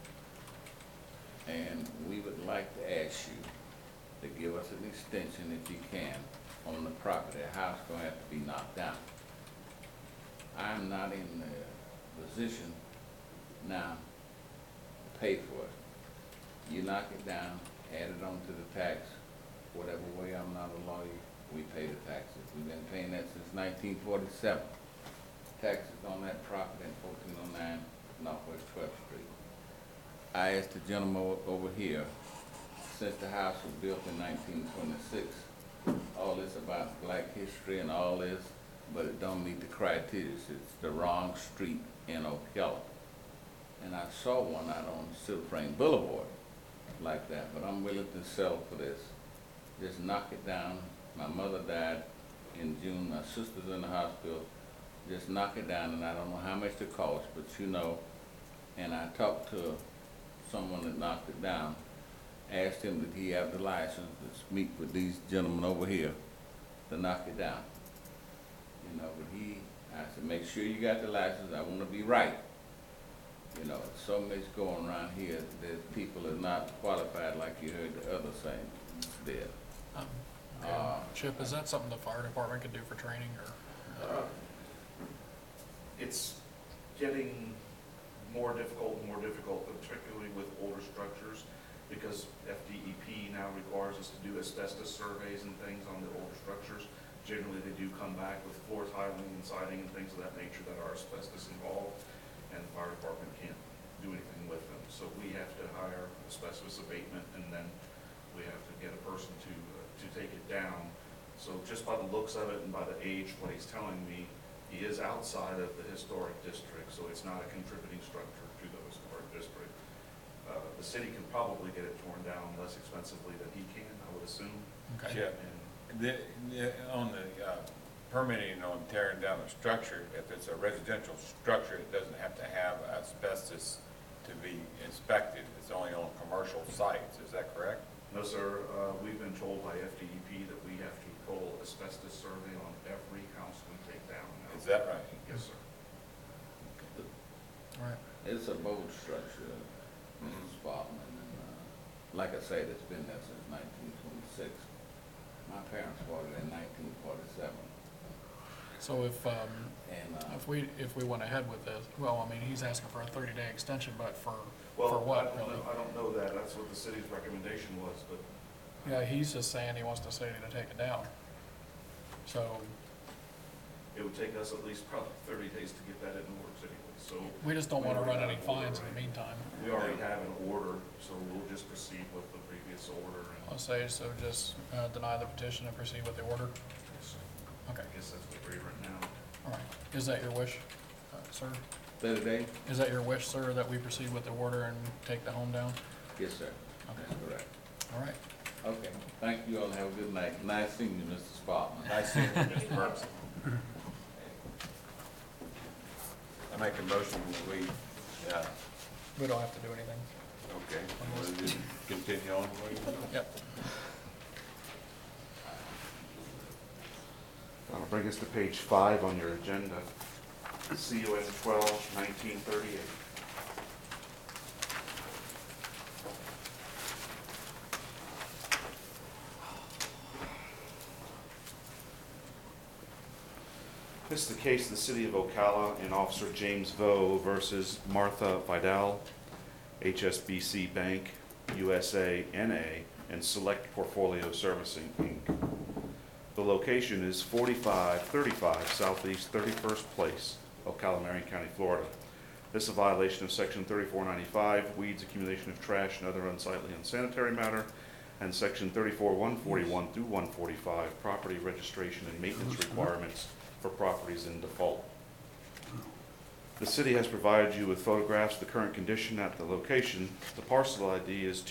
[SPEAKER 14] And we would like to ask you to give us an extension, if you can, on the property. The house is gonna have to be knocked down. I'm not in the position now to pay for it. You knock it down, add it onto the tax, whatever way, I'm not a lawyer, we pay the taxes. We've been paying that since 1947. Taxes on that property in 1409 Northwest 12th Street. I asked the gentleman over here, since the house was built in 1926, all this about black history and all this, but it don't meet the criteria. It's the wrong street in Ocala. And I saw one out on Silver Frame Boulevard like that, but I'm willing to sell for this. Just knock it down. My mother died in June, my sister's in the hospital. Just knock it down, and I don't know how much it costs, but you know, and I talked to someone that knocked it down, asked him did he have the license to speak with these gentlemen over here to knock it down. You know, but I said, make sure you got the license, I wanna be right. You know, so much going around here that people are not qualified like you heard the other saying there.
[SPEAKER 10] Okay. Chip, is that something the fire department could do for training, or?
[SPEAKER 5] It's getting more difficult, particularly with older structures. because FDEP now requires us to do asbestos surveys and things on the older structures. Generally, they do come back with floor tiling and siding and things of that nature that are asbestos involved, and the fire department can't do anything with them. So we have to hire asbestos abatement, and then we have to get a person to take it down. So just by the looks of it and by the age, what he's telling me, he is outside of the historic district, so it's not a contributing structure to the historic district. The city can probably get it torn down less expensively than he can, I would assume.
[SPEAKER 10] Okay.
[SPEAKER 8] Yeah. On the permitting on tearing down a structure, if it's a residential structure, it doesn't have to have asbestos to be inspected. It's only on commercial sites. Is that correct?
[SPEAKER 5] No, sir. We've been told by FDEP that we have to pull asbestos survey on every house we take down now.
[SPEAKER 8] Is that right?
[SPEAKER 5] Yes, sir.
[SPEAKER 10] All right.
[SPEAKER 14] It's a bold structure, Mrs. Spotman, and, like I said, it's been there since 1926. My parents bought it in 1947.
[SPEAKER 10] So if we went ahead with this, well, I mean, he's asking for a 30-day extension, but for what, really?
[SPEAKER 5] I don't know that. That's what the city's recommendation was, but
[SPEAKER 10] Yeah, he's just saying he wants the city to take it down. So
[SPEAKER 5] it would take us at least probably 30 days to get that in the works anyway, so.
[SPEAKER 10] we just don't want to run any fines in the meantime.
[SPEAKER 5] We already have an order, so we'll just proceed with the previous order.
[SPEAKER 10] I'll say, so just deny the petition and proceed with the order. Okay.
[SPEAKER 5] I guess that's what we're right now.
[SPEAKER 10] All right. Is that your wish, sir?
[SPEAKER 14] 30 days?
[SPEAKER 10] Is that your wish, sir, that we proceed with the order and take the home down?
[SPEAKER 14] Yes, sir.
[SPEAKER 10] Okay.
[SPEAKER 14] That's correct.
[SPEAKER 10] All right.
[SPEAKER 14] Okay, thank you all, have a good night. Nice seeing you, Mr. Spotman.
[SPEAKER 8] Nice seeing you, Mr. Burks. I make a motion that we,
[SPEAKER 10] We don't have to do anything.
[SPEAKER 8] okay, we'll just continue on.
[SPEAKER 10] Yep.
[SPEAKER 5] That'll bring us to page 5 on your agenda. CON 12-1938. This is the case of the City of Ocala and Officer James Vo versus Martha Vidal, HSBC Bank, USA, NA, and Select Portfolio Servicing, Inc. The location is 4535 Southeast 31st Place, Ocala, Marion County, Florida. This is a violation of Section 3495, weeds, accumulation of trash, and other unsightly, unsanitary matter, and Section 34141 through 145, property registration and maintenance requirements for properties in default. The city has provided you with photographs of the current condition at the location. The parcel ID is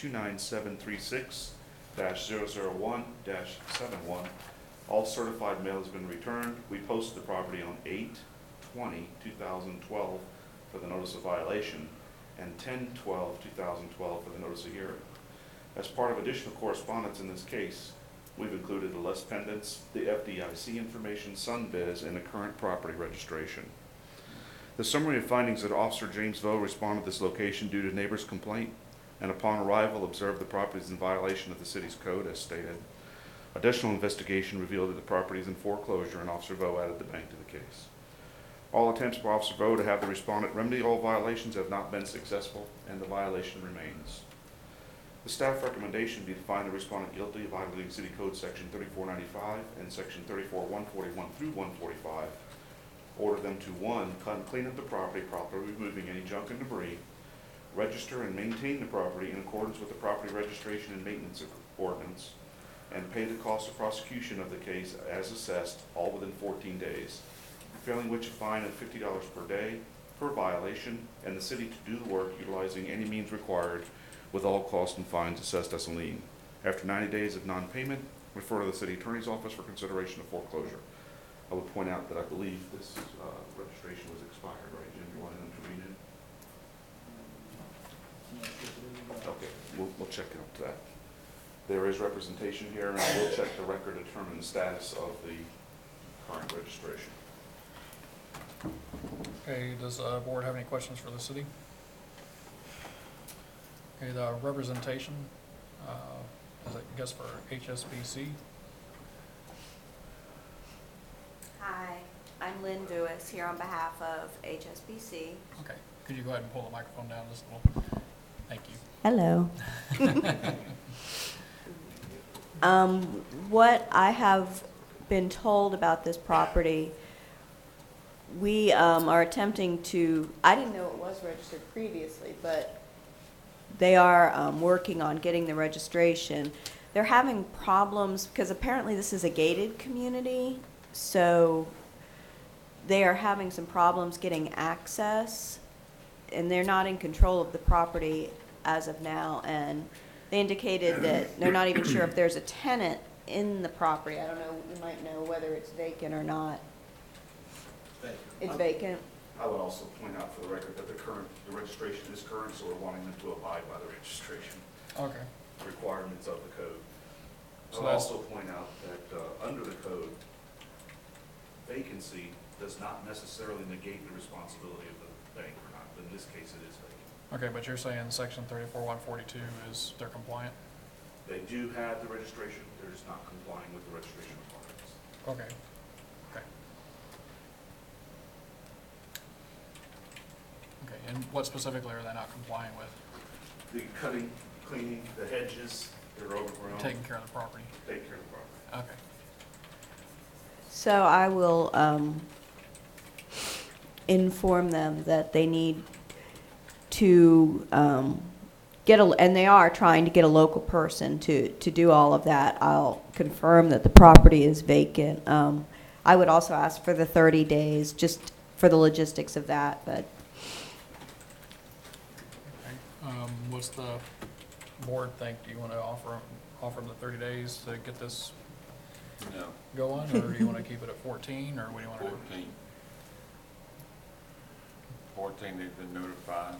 [SPEAKER 5] 29736-001-71. All certified mail has been returned. We posted the property on 8/20/2012 for the notice of violation and 10/12/2012 for the notice of hearing. As part of additional correspondence in this case, we've included the Les Pendants, the FDIC information, SunBiz, and the current property registration. The summary of findings that Officer James Vo responded to this location due to neighbor's complaint, and upon arrival observed the property is in violation of the city's code as stated. Additional investigation revealed that the property is in foreclosure, and Officer Vo added the bank to the case. All attempts by Officer Vo to have the respondent remedy all violations have not been successful, and the violation remains. The staff recommendation be to find the respondent guilty of violating City Code Section 3495 and Section 34141 through 145. Order them to 1, clean up the property, properly removing any junk and debris, register and maintain the property in accordance with the property registration and maintenance ordinance, and pay the cost of prosecution of the case as assessed, all within 14 days, failing which a fine of $50 per day per violation, and the city to do the work utilizing any means required with all costs and fines assessed as a lien. After 90 days of non-payment, refer to the city attorney's office for consideration of foreclosure. I would point out that I believe this registration was expired, right, Jim? You wanted them to read it? Okay, we'll check into that. There is representation here, and I will check the record to determine the status of the current registration.
[SPEAKER 10] Okay, does the board have any questions for the city? Okay, the representation, is it, I guess, for HSBC?
[SPEAKER 15] Hi, I'm Lynn Dewis here on behalf of HSBC.
[SPEAKER 10] Okay, could you go ahead and pull the microphone down just a little bit? Thank you.
[SPEAKER 15] Hello. What I have been told about this property, we are attempting to, I didn't know it was registered previously, but they are working on getting the registration. They're having problems because apparently this is a gated community, so they are having some problems getting access, and they're not in control of the property as of now, and they indicated that they're not even sure if there's a tenant in the property. I don't know, you might know whether it's vacant or not. It's vacant?
[SPEAKER 5] I would also point out for the record that the registration is current, so we're wanting them to abide by the registration
[SPEAKER 10] Okay.
[SPEAKER 5] requirements of the code. I
[SPEAKER 10] So
[SPEAKER 5] would
[SPEAKER 10] that's-
[SPEAKER 5] also point out that under the code, vacancy does not necessarily negate the responsibility of the bank or not. But in this case, it is vacant.
[SPEAKER 10] Okay, but you're saying section 34-142 is, they're compliant?
[SPEAKER 5] They do have the registration, they're just not complying with the registration requirements.
[SPEAKER 10] Okay. Okay. Okay, and what specifically are they not complying with?
[SPEAKER 5] The cutting, cleaning, the hedges, they're overgrown.
[SPEAKER 10] Taking care of the property?
[SPEAKER 5] Take care of the property.
[SPEAKER 10] Okay.
[SPEAKER 15] So I will inform them that they need to and they are trying to get a local person to do all of that. I'll confirm that the property is vacant. I would also ask for the 30 days, just for the logistics of that, but
[SPEAKER 10] Okay. What's the board think? Do you want to offer them the 30 days to get this
[SPEAKER 8] No,
[SPEAKER 10] going, or do you want to keep it at 14, or what do you want to do?
[SPEAKER 8] 14. 14, they've been notified.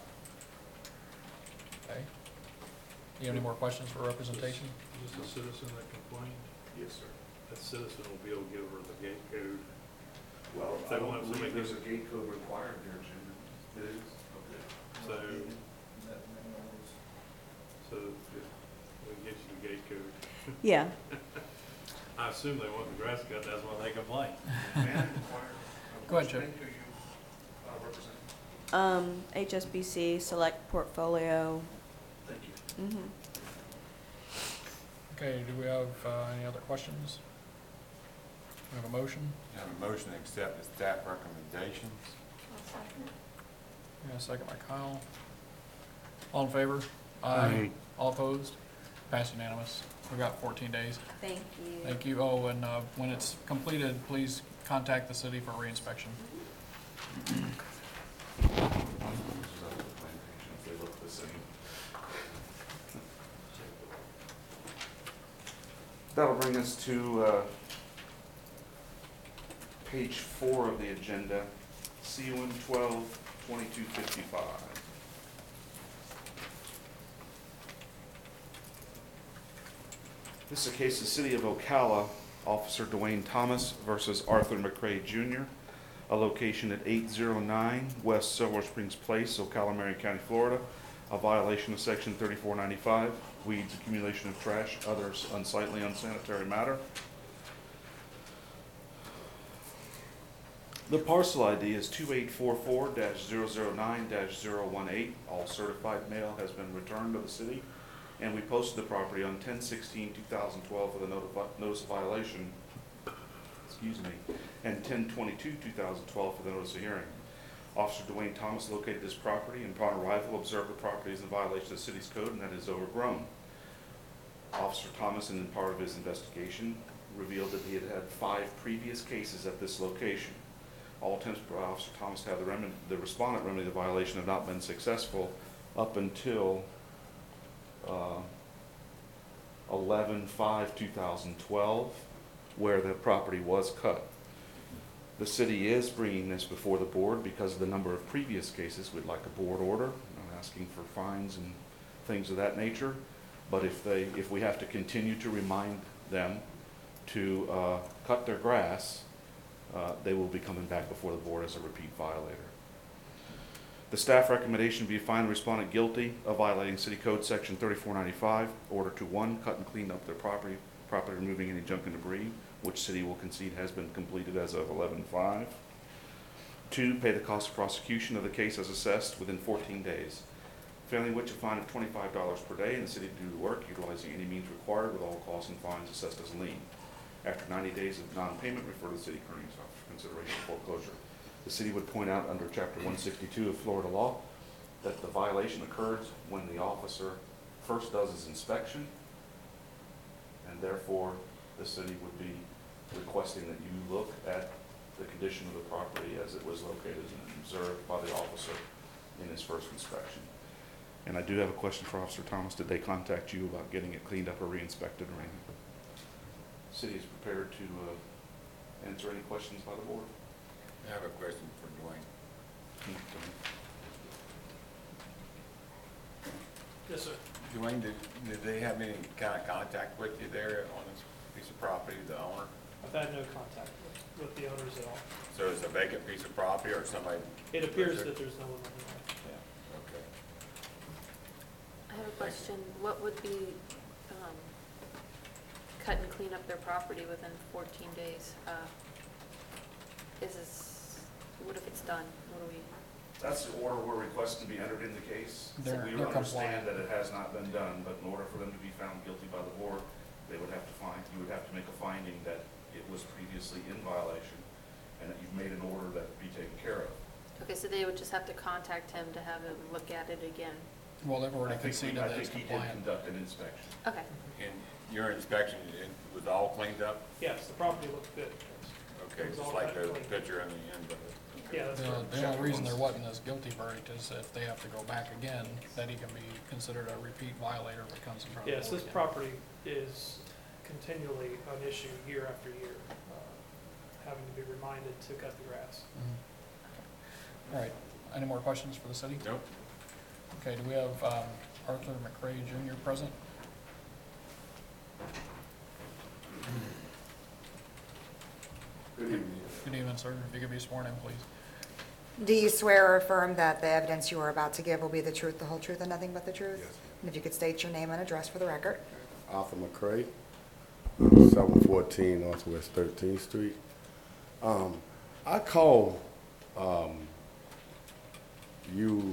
[SPEAKER 10] Okay. You have any more questions for representation?
[SPEAKER 7] Is this a citizen that complained?
[SPEAKER 5] Yes, sir.
[SPEAKER 7] That citizen will be able to give her the gate code.
[SPEAKER 5] Well,
[SPEAKER 7] If they
[SPEAKER 5] I don't
[SPEAKER 7] want
[SPEAKER 5] believe
[SPEAKER 7] somebody
[SPEAKER 5] there's
[SPEAKER 7] to-
[SPEAKER 5] a gate code required there, Jim. It is? Okay.
[SPEAKER 7] So, so if we can get you the gate code.
[SPEAKER 15] yeah.
[SPEAKER 7] I assume they want the grass cut, that's why they complain.
[SPEAKER 5] May I inquire,
[SPEAKER 10] Go ahead,
[SPEAKER 5] which
[SPEAKER 10] Chip.
[SPEAKER 5] bank do you represent?
[SPEAKER 15] HSBC Select Portfolio.
[SPEAKER 5] Thank you.
[SPEAKER 15] Mhm.
[SPEAKER 10] Okay, do we have any other questions? We have a motion?
[SPEAKER 8] Have a motion to accept the staff recommendations.
[SPEAKER 10] Yeah, second by Kyle. All in favor?
[SPEAKER 2] Aye.
[SPEAKER 10] All opposed? Passed unanimous. We've got 14 days.
[SPEAKER 15] Thank you.
[SPEAKER 10] Thank you. Oh, and when it's completed, please contact the city for reinspection.
[SPEAKER 5] They look the same. That'll bring us to page 4 of the agenda, C1 12-2255. This is a case of the City of Ocala, Officer Dwayne Thomas versus Arthur McRae Jr., a location at 809 West Silver Springs Place, Ocala, Marion County, Florida, a violation of Section 3495, weeds, accumulation of trash, other unsightly, unsanitary matter. The parcel ID is 2844-009-018. All certified mail has been returned to the city, and we posted the property on 10/16/2012 for the notice of violation, excuse me, and 10/22/2012 for the notice of hearing. Officer Dwayne Thomas located this property and upon arrival observed the property is in violation of the city's code and that it is overgrown. Officer Thomas, in part of his investigation, revealed that he had had 5 previous cases at this location. All attempts by Officer Thomas to have the respondent remedy the violation have not been successful up until 11/5/2012, where the property was cut. The city is bringing this before the board because of the number of previous cases. We'd like a board order. I'm asking for fines and things of that nature. But if we have to continue to remind them to cut their grass, they will be coming back before the board as a repeat violator. The staff recommendation be to find the respondent guilty of violating City Code Section 3495, order to 1, cut and clean up their property, removing any junk and debris, which city will concede has been completed as of 11/5. 2, pay the cost of prosecution of the case as assessed within 14 days. Failing which, a fine of $25 per day, and the city to do the work utilizing any means required with all costs and fines assessed as a lien. After 90 days of non-payment, refer to the city attorney's office for consideration of foreclosure. The city would point out under Chapter 162 of Florida law that the violation occurs when the officer first does his inspection, and therefore the city would be requesting that you look at the condition of the property as it was located and observed by the officer in his first inspection. And I do have a question for Officer Thomas. Did they contact you about getting it cleaned up or re-inspected or anything? The city is prepared to answer any questions by the board.
[SPEAKER 8] I have a question for Dwayne.
[SPEAKER 1] Yes, sir.
[SPEAKER 8] Dwayne, did they have any kind of contact with you there on this piece of property, the owner?
[SPEAKER 1] I've had no contact with the owners at all.
[SPEAKER 8] So it's a vacant piece of property or somebody?
[SPEAKER 1] It appears that there's no one living there.
[SPEAKER 8] Yeah, okay.
[SPEAKER 16] I have a question. What would be, cut and clean up their property within 14 days? What if it's done? What do we?
[SPEAKER 5] That's the order we're requesting to be entered in the case.
[SPEAKER 10] They're
[SPEAKER 5] We would
[SPEAKER 10] compliant.
[SPEAKER 5] understand that it has not been done, but in order for them to be found guilty by the board, they would have to you would have to make a finding that it was previously in violation and that you've made an order that be taken care of.
[SPEAKER 16] Okay, so they would just have to contact him to have him look at it again.
[SPEAKER 10] Well, they've already conceded that
[SPEAKER 5] I
[SPEAKER 10] it's
[SPEAKER 5] think he did
[SPEAKER 10] compliant.
[SPEAKER 5] conduct an inspection.
[SPEAKER 16] Okay.
[SPEAKER 8] And your inspection, it was all cleaned up?
[SPEAKER 1] Yes, the property looks good.
[SPEAKER 8] Okay,
[SPEAKER 1] It was
[SPEAKER 8] just
[SPEAKER 1] all
[SPEAKER 8] like
[SPEAKER 1] cut
[SPEAKER 8] the
[SPEAKER 1] and clean.
[SPEAKER 8] picture on the end of it? Okay.
[SPEAKER 1] Yeah, that's correct.
[SPEAKER 10] The only reason there wasn't this guilty verdict is if they have to go back again, that he can be considered a repeat violator if it comes in front of the
[SPEAKER 1] Yes,
[SPEAKER 10] board
[SPEAKER 1] this
[SPEAKER 10] again.
[SPEAKER 1] property is continually an issue year after year, having to be reminded to cut the grass.
[SPEAKER 10] Mhm. All right, any more questions for the city?
[SPEAKER 8] Nope.
[SPEAKER 10] Okay, do we have Arthur McRae Jr. present?
[SPEAKER 17] Good evening.
[SPEAKER 10] Good evening, sir. If you could be sworn in, please.
[SPEAKER 4] Do you swear or affirm that the evidence you are about to give will be the truth, the whole truth, and nothing but the truth?
[SPEAKER 17] Yes.
[SPEAKER 4] And if you could state your name and address for the record.
[SPEAKER 17] Arthur McCray, 714 Northwest 13th Street. I called you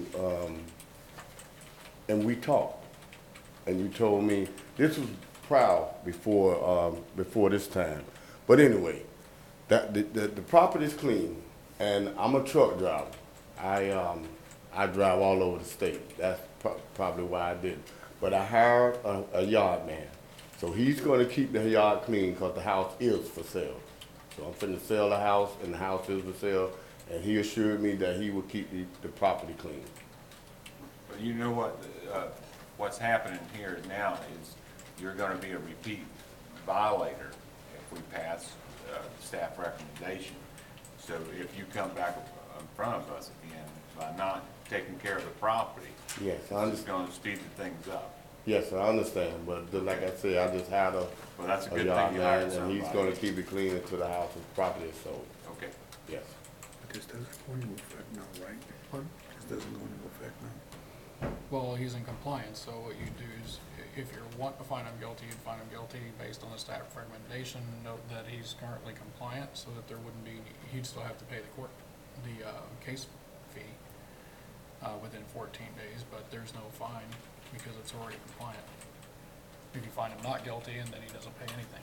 [SPEAKER 17] and we talked, and you told me this was proud before this time. But anyway, that the property is clean, and I'm a truck driver. I drive all over the state. That's probably why I didn't. But I hired a yard man, so he's going to keep the yard clean because the house is for sale. So I'm finna sell the house, and the house is for sale, and he assured me that he would keep the property clean.
[SPEAKER 8] But you know what, what's happening here now is you're gonna be a repeat violator if we pass staff recommendation. So if you come back in front of us again by not taking care of the property,
[SPEAKER 17] Yes, I
[SPEAKER 8] it's
[SPEAKER 17] understand.
[SPEAKER 8] gonna speed the things up.
[SPEAKER 17] Yes, I understand, but like I said, I just had
[SPEAKER 8] Well, that's a
[SPEAKER 17] a
[SPEAKER 8] good
[SPEAKER 17] yard
[SPEAKER 8] thing you hired
[SPEAKER 17] man, and
[SPEAKER 8] somebody.
[SPEAKER 17] he's gonna keep it clean until the house and property is sold.
[SPEAKER 8] Okay.
[SPEAKER 17] Yes.
[SPEAKER 2] But this doesn't go into effect now, right?
[SPEAKER 10] Pardon?
[SPEAKER 2] This doesn't go into effect now.
[SPEAKER 10] Well, he's in compliance, so what you do is, if you want to find him guilty, you'd find him guilty based on the staff recommendation, note that he's currently compliant, so that there wouldn't be, he'd still have to pay the case fee, within 14 days, but there's no fine because it's already compliant. If you find him not guilty, and then he doesn't pay anything.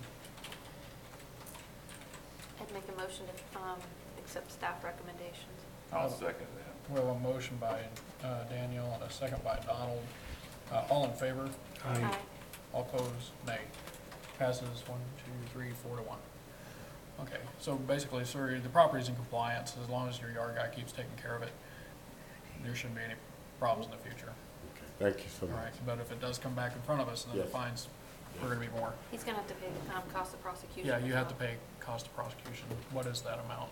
[SPEAKER 16] I'd make a motion to accept staff recommendations.
[SPEAKER 8] I'll second that.
[SPEAKER 10] We have a motion by Daniel and a second by Donald. All in favor?
[SPEAKER 16] Aye.
[SPEAKER 10] All opposed? Nay. Passes 1, 2, 3, 4 to 1. Okay, so basically, sir, the property's in compliance. As long as your yard guy keeps taking care of it, there shouldn't be any problems in the future.
[SPEAKER 17] Thank you so
[SPEAKER 10] All
[SPEAKER 17] much.
[SPEAKER 10] right, but if it does come back in front of us, then the
[SPEAKER 17] Yes.
[SPEAKER 10] fines are gonna be more.
[SPEAKER 16] He's gonna have to pay cost of prosecution.
[SPEAKER 10] Yeah, you
[SPEAKER 16] as
[SPEAKER 10] have to
[SPEAKER 16] well.
[SPEAKER 10] pay cost of prosecution. What is that amount?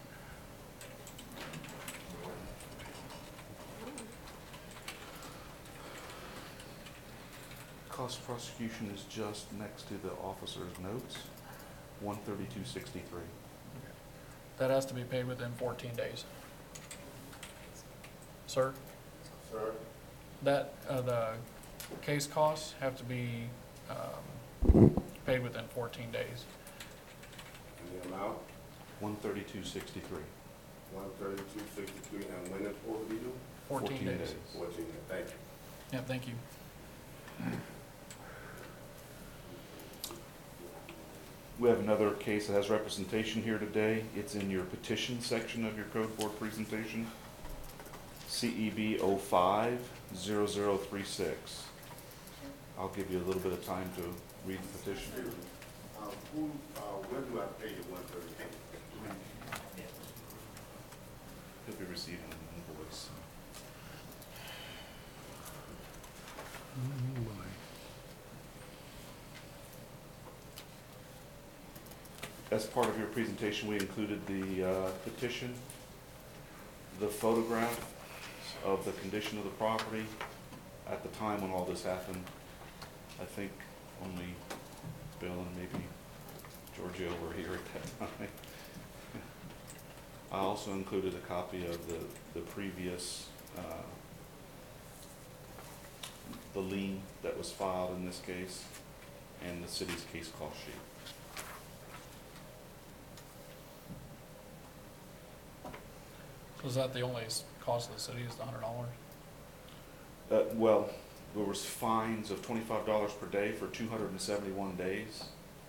[SPEAKER 5] Cost of prosecution is just next to the officer's notes, $132.63.
[SPEAKER 10] That has to be paid within 14 days. Sir?
[SPEAKER 17] Sir?
[SPEAKER 10] That, the case costs have to be paid within 14 days.
[SPEAKER 17] And the amount?
[SPEAKER 5] $132.63.
[SPEAKER 17] 132.63, and when it's supposed to be due?
[SPEAKER 10] 14 days.
[SPEAKER 17] 14, thank you.
[SPEAKER 10] Yeah, thank you.
[SPEAKER 5] We have another case that has representation here today. It's in your petition section of your code board presentation. CEB 050036. I'll give you a little bit of time to read the petition.
[SPEAKER 17] When do I pay the 130?
[SPEAKER 5] You'll be receiving an invoice.
[SPEAKER 2] Oh, boy.
[SPEAKER 5] As part of your presentation, we included the petition, the photograph of the condition of the property at the time when all this happened. I think only Bill and maybe Giorgio were here at that time. I also included a copy of the previous, the lien that was filed in this case, and the city's case call sheet.
[SPEAKER 10] So is that the only cost of the city is the $100?
[SPEAKER 5] Well, there was fines of $25 per day for 271 days,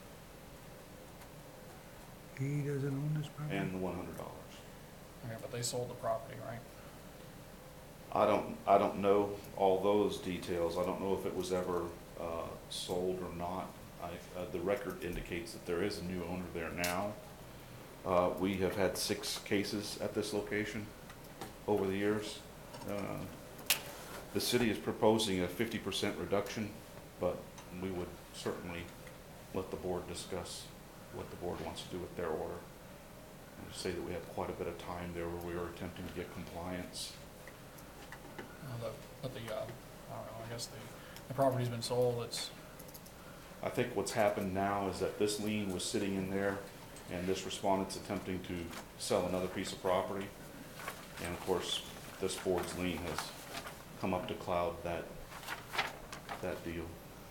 [SPEAKER 2] He doesn't own this property?
[SPEAKER 5] and the $100.
[SPEAKER 10] Okay, but they sold the property, right?
[SPEAKER 5] I don't know all those details. I don't know if it was ever sold or not. The record indicates that there is a new owner there now. We have had 6 cases at this location over the years. The city is proposing a 50% reduction, but we would certainly let the board discuss what the board wants to do with their order. And say that we have quite a bit of time there where we are attempting to get compliance.
[SPEAKER 10] But the, I don't know, I guess the property's been sold, it's,
[SPEAKER 5] I think what's happened now is that this lien was sitting in there, and this respondent's attempting to sell another piece of property. And of course, this board's lien has come up to cloud that deal.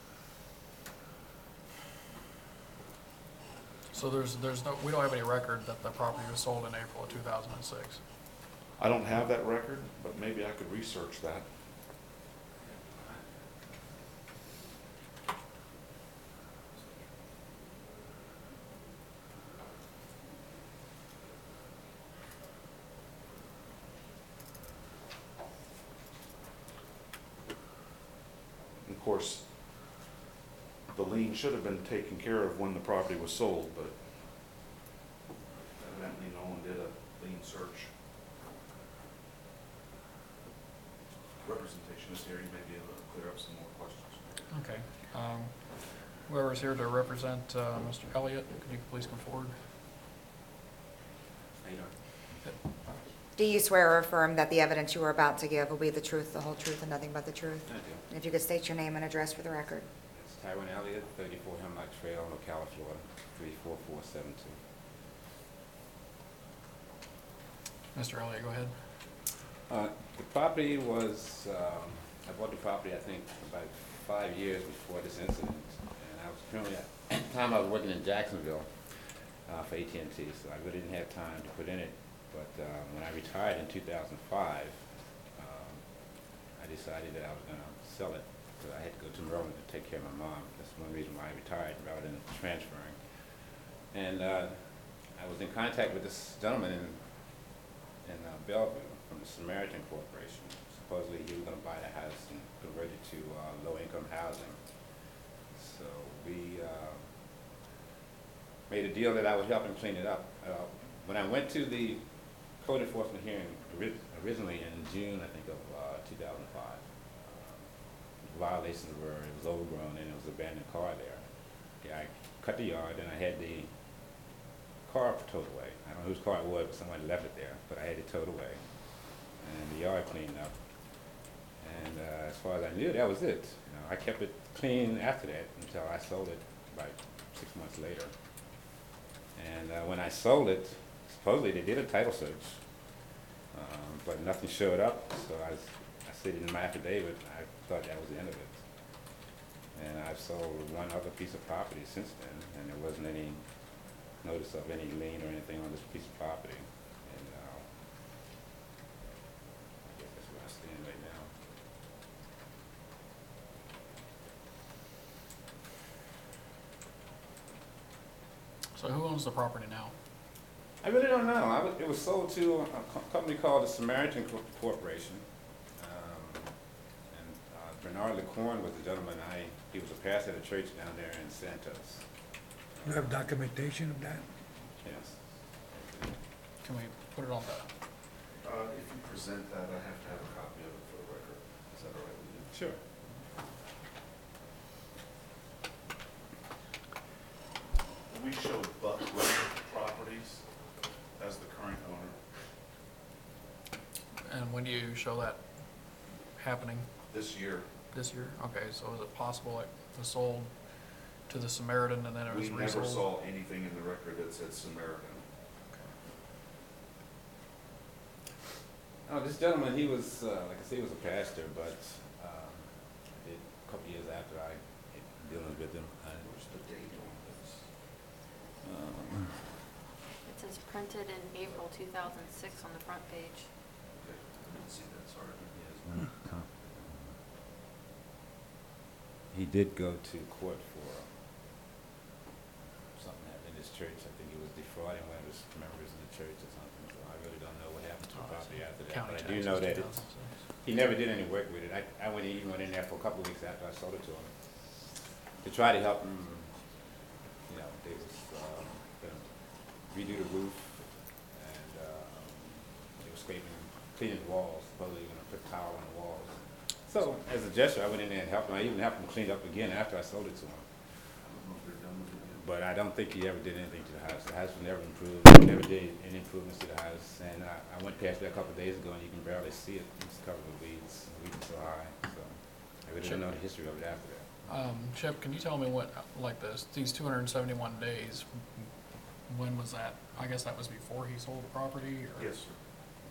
[SPEAKER 10] so there's no, we don't have any record that the property was sold in April of 2006.
[SPEAKER 5] I don't have that record, but maybe I could research that. Of course, the lien should have been taken care of when the property was sold, but evidently no one did a lien search. Representation is here, you may be able to clear up some more questions.
[SPEAKER 10] Okay. Whoever's here to represent Mr. Elliott, could you please come forward?
[SPEAKER 4] Do you swear or affirm that the evidence you are about to give will be the truth, the whole truth, and nothing but the truth?
[SPEAKER 18] I do.
[SPEAKER 4] And if you could state your name and address for the record.
[SPEAKER 18] It's Tyrone Elliott, 34 Hemlock Trail, Ocala, Florida, 34472.
[SPEAKER 10] Mr. Elliott, go ahead.
[SPEAKER 18] The property was, I bought the property, I think, about 5 years before this incident. And I was currently, at the time I was working in Jacksonville for AT&T, so I really didn't have time to put in it. But when I retired in 2005, I decided that I was going to sell it. Because I had to go to Maryland to take care of my mom. That's one reason why I retired rather than transferring. And I was in contact with this gentleman in Bellevue from the Samaritan Corporation. Supposedly he was going to buy the house and convert it to low-income housing. So we made a deal that I would help him clean it up. When I went to the code enforcement hearing originally in June, I think, of 2005, violations were, it was overgrown and it was an abandoned car there. Yeah, I cut the yard and I had the car towed away. I don't know whose car it was, but somebody left it there, but I had it towed away. And the yard cleaned up. And as far as I knew, that was it. You know, I kept it clean after that until I sold it about 6 months later. And when I sold it, supposedly they did a title search, but nothing showed up. So I stated in my affidavit, I thought that was the end of it. And I've sold one other piece of property since then, and there wasn't any notice of any lien or anything on this piece of property. And I guess that's where I stand right now.
[SPEAKER 10] So who owns the property now?
[SPEAKER 18] I really don't know. It was sold to a company called the Samaritan Corporation. And Bernard LeCorn was the gentleman. He was a pastor at a church down there in Santos.
[SPEAKER 2] You have documentation of that?
[SPEAKER 18] Yes.
[SPEAKER 10] Can we put it on the,
[SPEAKER 5] If you present that, I have to have a copy of it for the record. Is that all right with you?
[SPEAKER 18] Sure.
[SPEAKER 5] We show Buck Road Properties as the current owner
[SPEAKER 10] and when do you show that happening?
[SPEAKER 5] this year.
[SPEAKER 10] This year? Okay, so is it possible it was sold to the Samaritan and then it was
[SPEAKER 5] We
[SPEAKER 10] resold?
[SPEAKER 5] never saw anything in the record that said Samaritan.
[SPEAKER 18] Oh, this gentleman, he was, like I said, he was a pastor, but a couple years after I dealing with him,
[SPEAKER 5] Where's the date on this?
[SPEAKER 16] It says printed in April 2006 on the front page.
[SPEAKER 5] Okay, I didn't see that, sorry.
[SPEAKER 18] He did go to court for something happened in his church. I think he was defrauding one of his members of the church or something. So I really don't know what happened to the property after that.
[SPEAKER 10] County
[SPEAKER 18] But I do know that
[SPEAKER 10] taxes,
[SPEAKER 18] he never did any work with it. I even went in there for a couple of weeks after I sold it to him to try to help him. You know, they was gonna redo the roof and they were cleaning the walls. Supposedly gonna put tile on the walls. So, as a gesture, I went in there and helped him. I even helped him clean it up again after I sold it to him.
[SPEAKER 5] I don't know if they're done with it yet.
[SPEAKER 18] But I don't think he ever did anything to the house. The house was never improved, never did any improvements to the house. And I went past there a couple of days ago and you can barely see it. It's covered with weeds. The weeds are so high. So, I really don't know the history of it after that.
[SPEAKER 10] Chip, can you tell me what, like these 271 days, when was that? I guess that was before he sold the property or?
[SPEAKER 5] Yes, sir.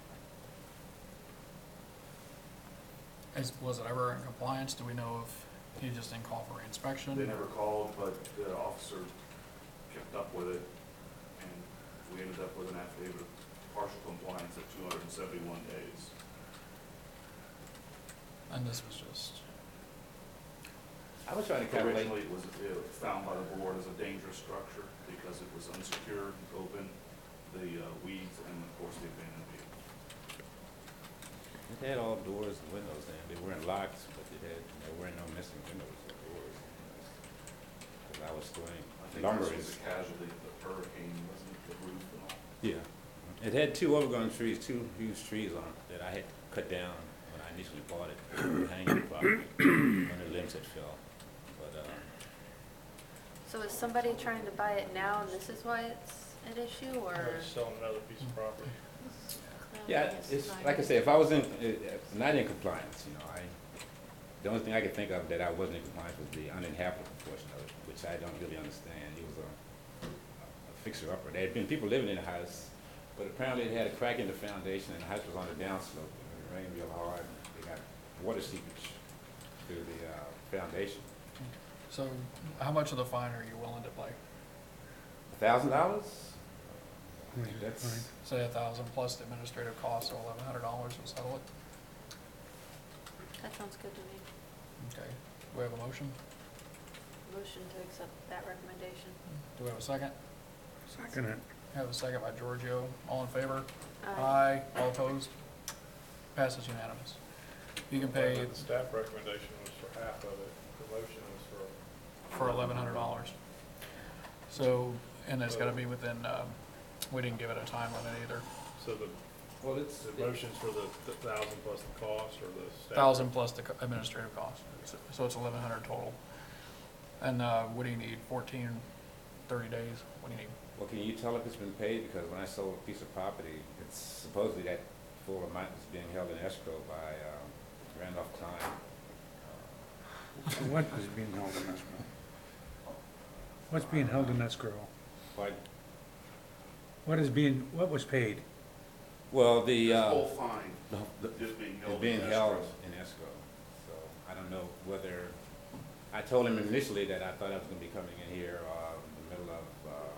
[SPEAKER 10] Was it ever in compliance? Do we know if he just didn't call for inspection?
[SPEAKER 5] They never called, but the officer kept up with it, and we ended up with an affidavit of partial compliance at 271 days.
[SPEAKER 10] And this was just,
[SPEAKER 18] I was trying to calculate.
[SPEAKER 5] Originally, it was found by the board as a dangerous structure because it was unsecured, open, the weeds, and of course the abandoned vehicle.
[SPEAKER 18] It had all doors and windows in it. They weren't locked, but there weren't no missing windows or doors. Because I was storing
[SPEAKER 5] I think
[SPEAKER 18] lumber.
[SPEAKER 5] this was a casualty of the hurricane, wasn't it, the roof and all?
[SPEAKER 18] Yeah. It had two overgrown trees, two huge trees on it that I had cut down when I initially bought it. Hanging the property. One of the limbs had fell. But,
[SPEAKER 16] So is somebody trying to buy it now and this is why it's an issue, or?
[SPEAKER 7] Selling another piece of property.
[SPEAKER 18] yeah, it's, like I say, if I was not in compliance, you know, the only thing I could think of that I wasn't in compliance was the uninhabitable portion of it, which I don't really understand. It was a fixer-upper. There had been people living in the house, but apparently it had a crack in the foundation and the house was on the downslope. It rained real hard. They got water seepage through the foundation.
[SPEAKER 10] so how much of the fine are you willing to pay?
[SPEAKER 18] $1,000?
[SPEAKER 2] Fine.
[SPEAKER 18] That's,
[SPEAKER 10] Say 1,000 plus the administrative costs, so $1,100 will settle it?
[SPEAKER 16] That sounds good to me.
[SPEAKER 10] Okay, do we have a motion?
[SPEAKER 16] Motion to accept that recommendation.
[SPEAKER 10] Do we have a second?
[SPEAKER 2] Second it.
[SPEAKER 10] Have a second by Giorgio. All in favor?
[SPEAKER 16] Aye.
[SPEAKER 10] All opposed? Passes unanimous. You can pay
[SPEAKER 7] The staff recommendation was for half of it. The motion was
[SPEAKER 10] for $1,100. So, and it's gotta be within, we didn't give it a time limit either.
[SPEAKER 7] so
[SPEAKER 18] well, it's,
[SPEAKER 7] the motion's for the 1,000 plus the cost or the staff?
[SPEAKER 10] 1,000 plus the administrative cost, so it's 1,100 total. And, what do you need, 14, 30 days? What do you need?
[SPEAKER 18] well, can you tell if it's been paid? Because when I sold a piece of property, it's supposedly that full amount is being held in escrow by Randolph Klein.
[SPEAKER 2] What is being held in escrow? What's being held in escrow?
[SPEAKER 18] But,
[SPEAKER 2] What was paid?
[SPEAKER 18] well, the,
[SPEAKER 5] Full fine, just being held.
[SPEAKER 18] it's being
[SPEAKER 5] in
[SPEAKER 18] held
[SPEAKER 5] escrow.
[SPEAKER 18] in escrow. So I don't know whether, I told him initially that I thought I was gonna be coming in here, in the middle of,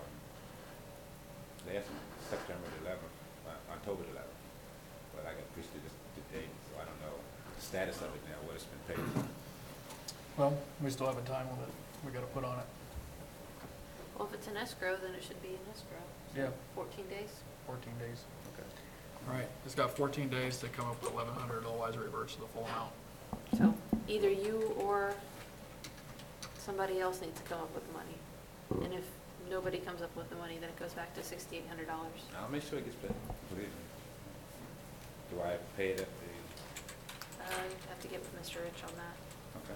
[SPEAKER 18] last month, September the 11th, October the 11th. But I got pushed to this date, so I don't know the status of it now, what it's been paid.
[SPEAKER 10] Well, we still have a time limit we gotta put on it.
[SPEAKER 16] Well, if it's an escrow, then it should be an escrow. So
[SPEAKER 10] Yeah.
[SPEAKER 16] 14 days?
[SPEAKER 10] 14 days. Okay. All right, it's got 14 days to come up with 1,100, otherwise it reverts to the full amount.
[SPEAKER 16] So either you or somebody else needs to come up with the money. And if nobody comes up with the money, then it goes back to $6,800.
[SPEAKER 18] I'll make sure it gets paid. Believe me. Do I pay it at the,
[SPEAKER 16] You have to get with Mr. Rich on that.
[SPEAKER 18] okay.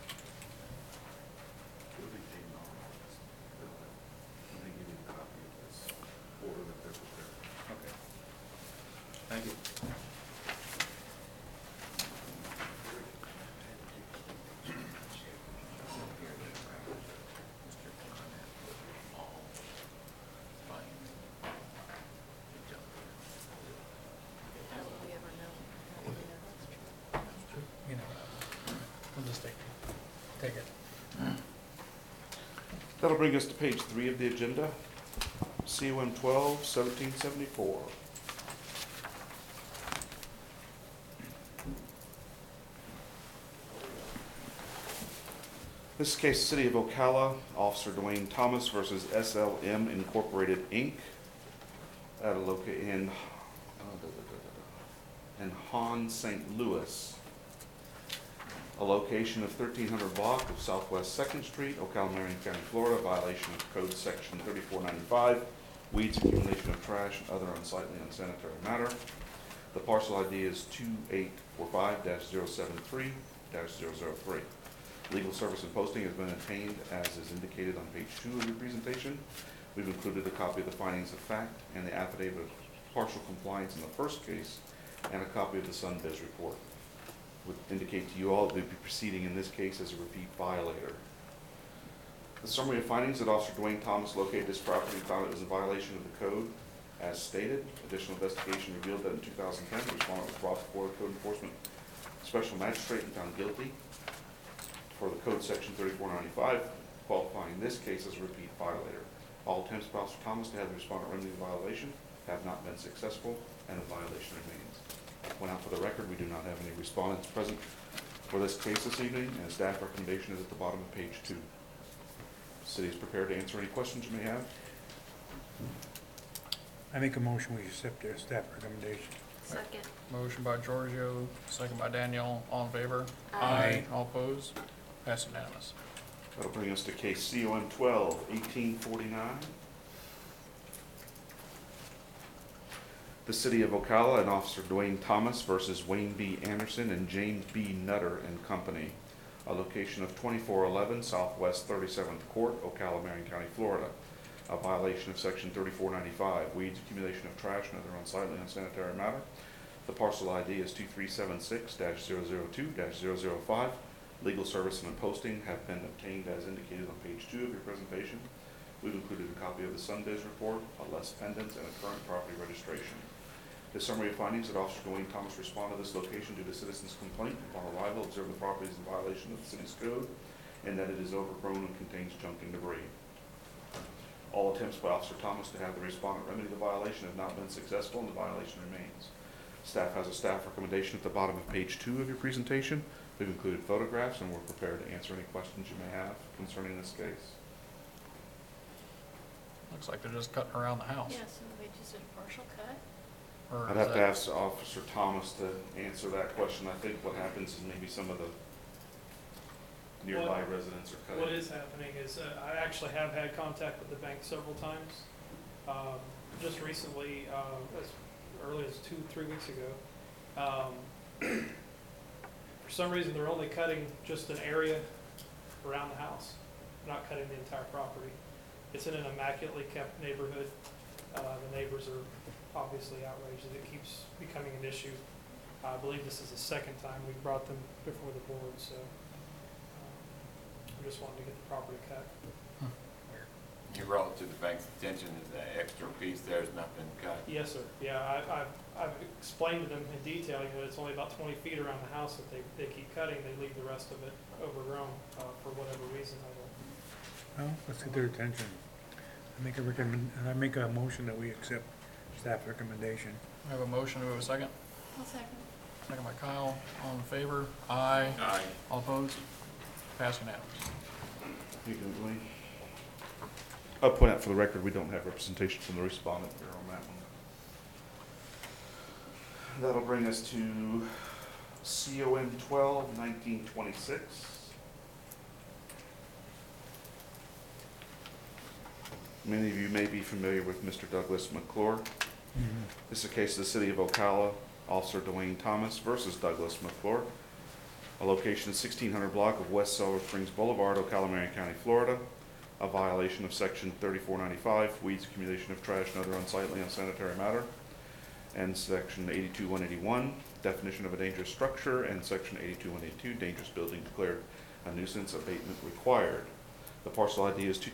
[SPEAKER 5] It'll be paid in all. Let me give you a copy of this order that they're prepared.
[SPEAKER 18] Okay. Thank you.
[SPEAKER 16] How will we ever know? How will we know that's true?
[SPEAKER 10] You know, we'll just take it.
[SPEAKER 5] That'll bring us to page 3 of the agenda, COM 12-1774. This case, City of Ocala, Officer Dwayne Thomas versus SLM Incorporated, Inc. at a in Han, St. Louis. A location of 1300 block of Southwest 2nd Street, Ocala, Marion County, Florida, violation of Code Section 3495, weeds, accumulation of trash, and other unsightly, unsanitary matter. The parcel ID is 2845-073-003. Legal service and posting has been obtained as is indicated on page 2 of your presentation. We've included a copy of the findings of fact and the affidavit of partial compliance in the first case, and a copy of the Sunbiz report. Would indicate to you all that we'd be proceeding in this case as a repeat violator. The summary of findings that Officer Dwayne Thomas located this property and found it was in violation of the code as stated. Additional investigation revealed that in 2010, the respondent was brought before the code enforcement special magistrate and found guilty for the code section 3495, qualifying this case as a repeat violator. All attempts by Officer Thomas to have the respondent remedy the violation have not been successful, and the violation remains. When out for the record, we do not have any respondents present for this case this evening, and staff recommendation is at the bottom of page 2. The city is prepared to answer any questions you may have.
[SPEAKER 2] I make a motion, we accept their staff recommendation.
[SPEAKER 16] Second.
[SPEAKER 10] Motion by Giorgio, second by Danielle. All in favor?
[SPEAKER 16] Aye.
[SPEAKER 10] All opposed? Passed unanimous.
[SPEAKER 5] That'll bring us to case COM 12-1849. The City of Ocala and Officer Dwayne Thomas versus Wayne B. Anderson and James B. Nutter and Company. A location of 2411 Southwest 37th Court, Ocala, Marion County, Florida. A violation of section 3495, weeds, accumulation of trash, and other unsightly, unsanitary matter. The parcel ID is 2376-002-005. Legal service and posting have been obtained as indicated on page 2 of your presentation. We've included a copy of the Sunbiz report, a less pendants, and a current property registration. The summary of findings that Officer Dwayne Thomas responded to this location due to citizens' complaint upon arrival, observed the property is in violation of the city's code, and that it is overgrown and contains junk and debris. All attempts by Officer Thomas to have the respondent remedy the violation have not been successful, and the violation remains. Staff has a staff recommendation at the bottom of page 2 of your presentation. We've included photographs, and we're prepared to answer any questions you may have concerning this case.
[SPEAKER 10] Looks like they're just cutting around the house.
[SPEAKER 16] Yeah, so they just did a partial cut?
[SPEAKER 10] Or
[SPEAKER 5] I'd
[SPEAKER 10] is
[SPEAKER 5] have to
[SPEAKER 10] that-
[SPEAKER 5] ask Officer Thomas to answer that question. I think what happens is maybe some of the nearby residents are cutting.
[SPEAKER 1] What is happening is, I actually have had contact with the bank several times. Just recently, as early as 2-3 weeks ago. For some reason, they're only cutting just an area around the house, not cutting the entire property. It's in an immaculately kept neighborhood. The neighbors are obviously outraged that it keeps becoming an issue. I believe this is the second time we brought them before the board, so we just wanted to get the property cut.
[SPEAKER 8] You brought it to the bank's attention, is that extra piece there's not been cut?
[SPEAKER 1] Yes, sir. Yeah, I've explained to them in detail, you know, it's only about 20 feet around the house that they keep cutting. They leave the rest of it overgrown for whatever reason.
[SPEAKER 2] Well, let's get their attention. I make a motion that we accept staff recommendation.
[SPEAKER 10] We have a motion, do we have a second?
[SPEAKER 16] I'll second.
[SPEAKER 10] Second by Kyle. All in favor? Aye.
[SPEAKER 8] Aye.
[SPEAKER 10] All opposed? Passed unanimous.
[SPEAKER 5] You can believe. I'll point out for the record, we don't have representation from the respondent here on that one. That'll bring us to COM 12-1926. Many of you may be familiar with Mr. Douglas McClure. This is a case of the City of Ocala, Officer Dwayne Thomas versus Douglas McClure. A location is 1600 block of West Silver Springs Boulevard, Ocala, Marion County, Florida. A violation of Section 3495, weeds, accumulation of trash, and other unsightly, unsanitary matter, and Section 82181, definition of a dangerous structure, and Section 82182, dangerous building declared a nuisance, abatement required. The parcel ID is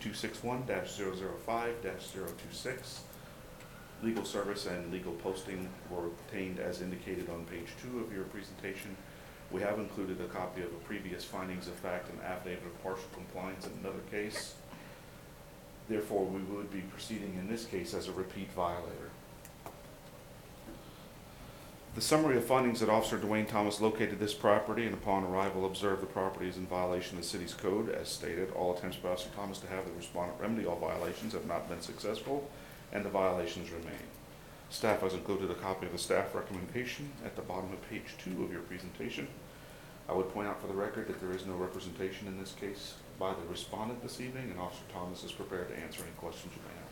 [SPEAKER 5] 2261-005-026. Legal service and legal posting were obtained as indicated on page 2 of your presentation. We have included a copy of a previous findings of fact and affidavit of partial compliance in another case. Therefore, we would be proceeding in this case as a repeat violator. The summary of findings that Officer Dwayne Thomas located this property and upon arrival observed the property is in violation of the city's code. As stated, all attempts by Officer Thomas to have the respondent remedy all violations have not been successful and the violations remain. Staff has included a copy of the staff recommendation at the bottom of page 2 of your presentation. I would point out for the record that there is no representation in this case by the respondent this evening, and Officer Thomas is prepared to answer any questions you may have.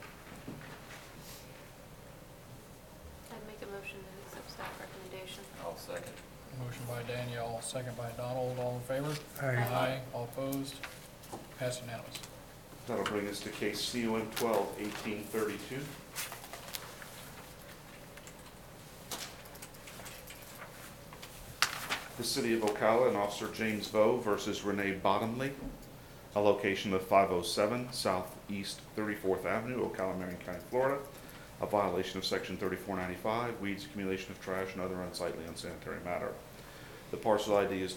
[SPEAKER 16] I'd make a motion to accept staff recommendation.
[SPEAKER 8] I'll second.
[SPEAKER 10] Motion by Danielle, second by Donald. All in favor?
[SPEAKER 2] Aye.
[SPEAKER 10] All opposed? Passed unanimous.
[SPEAKER 5] That'll bring us to case COM 12-1832. The City of Ocala and Officer James Vo versus Renee Bottomley, a location of 507 Southeast 34th Avenue, Ocala, Marion County, Florida. A violation of Section 3495, weeds, accumulation of trash, and other unsightly, unsanitary matter. The parcel ID is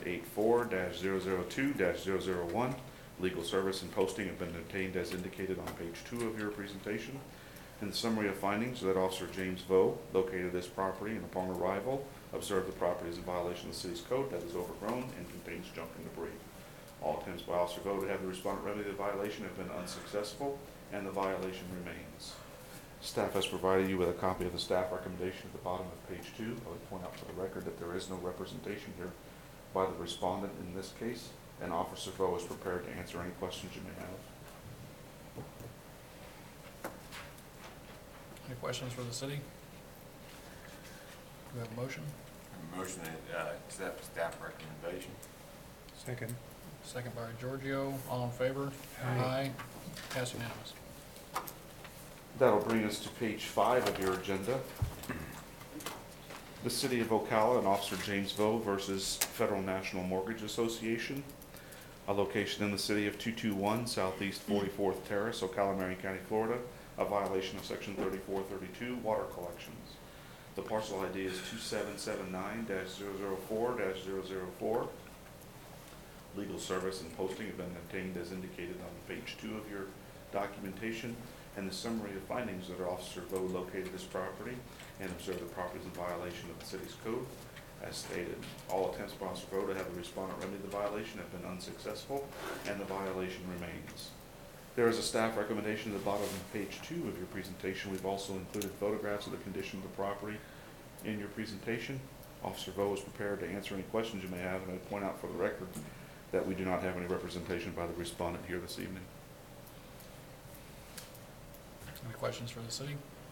[SPEAKER 5] 2784-002-001. Legal service and posting have been obtained as indicated on page 2 of your presentation. In the summary of findings, that Officer James Vo located this property and upon arrival observed the property is in violation of the city's code that is overgrown and contains junk and debris. All attempts by Officer Vo to have the respondent remedy the violation have been unsuccessful and the violation remains. Staff has provided you with a copy of the staff recommendation at the bottom of page 2. I would point out for the record that there is no representation here by the respondent in this case, and Officer Vo is prepared to answer any questions you may have.
[SPEAKER 10] Any questions for the city? Do we have a motion?
[SPEAKER 8] Motion to accept staff recommendation.
[SPEAKER 2] Second.
[SPEAKER 10] Second by Giorgio. All in favor?
[SPEAKER 2] Aye.
[SPEAKER 10] Passed unanimous.
[SPEAKER 5] That'll bring us to page 5 of your agenda. The City of Ocala and Officer James Vo versus Federal National Mortgage Association, a location in the city of 221 Southeast 44th Terrace, Ocala, Marion County, Florida, a violation of Section 3432, water collections. The parcel ID is 2779-004-004. Legal service and posting have been obtained as indicated on page 2 of your documentation, and the summary of findings that Officer Vo located this property and observed the property is in violation of the city's code. As stated, all attempts by Officer Vo to have the respondent remedy the violation have been unsuccessful, and the violation remains. There is a staff recommendation at the bottom of page 2 of your presentation. We've also included photographs of the condition of the property in your presentation. Officer Vo is prepared to answer any questions you may have, and I point out for the record that we do not have any representation by the respondent here this evening.
[SPEAKER 10] Any questions for the city?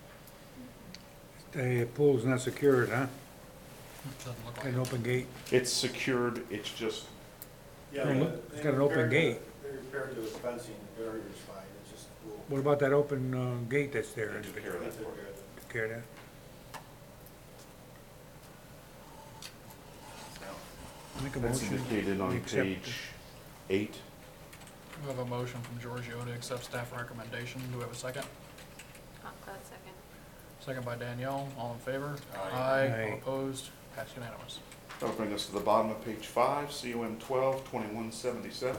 [SPEAKER 2] The pool's not secured, huh?
[SPEAKER 10] Doesn't look like
[SPEAKER 2] An
[SPEAKER 10] it.
[SPEAKER 2] open gate.
[SPEAKER 5] It's secured, it's just,
[SPEAKER 2] It's got an open gate.
[SPEAKER 11] They repaired those fencing, the barrier's fine, it's just a pool.
[SPEAKER 2] What about that open gate that's there?
[SPEAKER 5] they took care of that for you.
[SPEAKER 2] Took care of that? Make a
[SPEAKER 5] That's
[SPEAKER 2] motion.
[SPEAKER 5] indicated on
[SPEAKER 2] We accept
[SPEAKER 5] page 8.
[SPEAKER 10] We have a motion from Giorgio to accept staff recommendation. Do we have a second?
[SPEAKER 16] Second.
[SPEAKER 10] Second by Danielle. All in favor?
[SPEAKER 2] Aye.
[SPEAKER 10] All opposed? Passed unanimous.
[SPEAKER 5] That'll bring us to the bottom of page 5, COM 12-2177.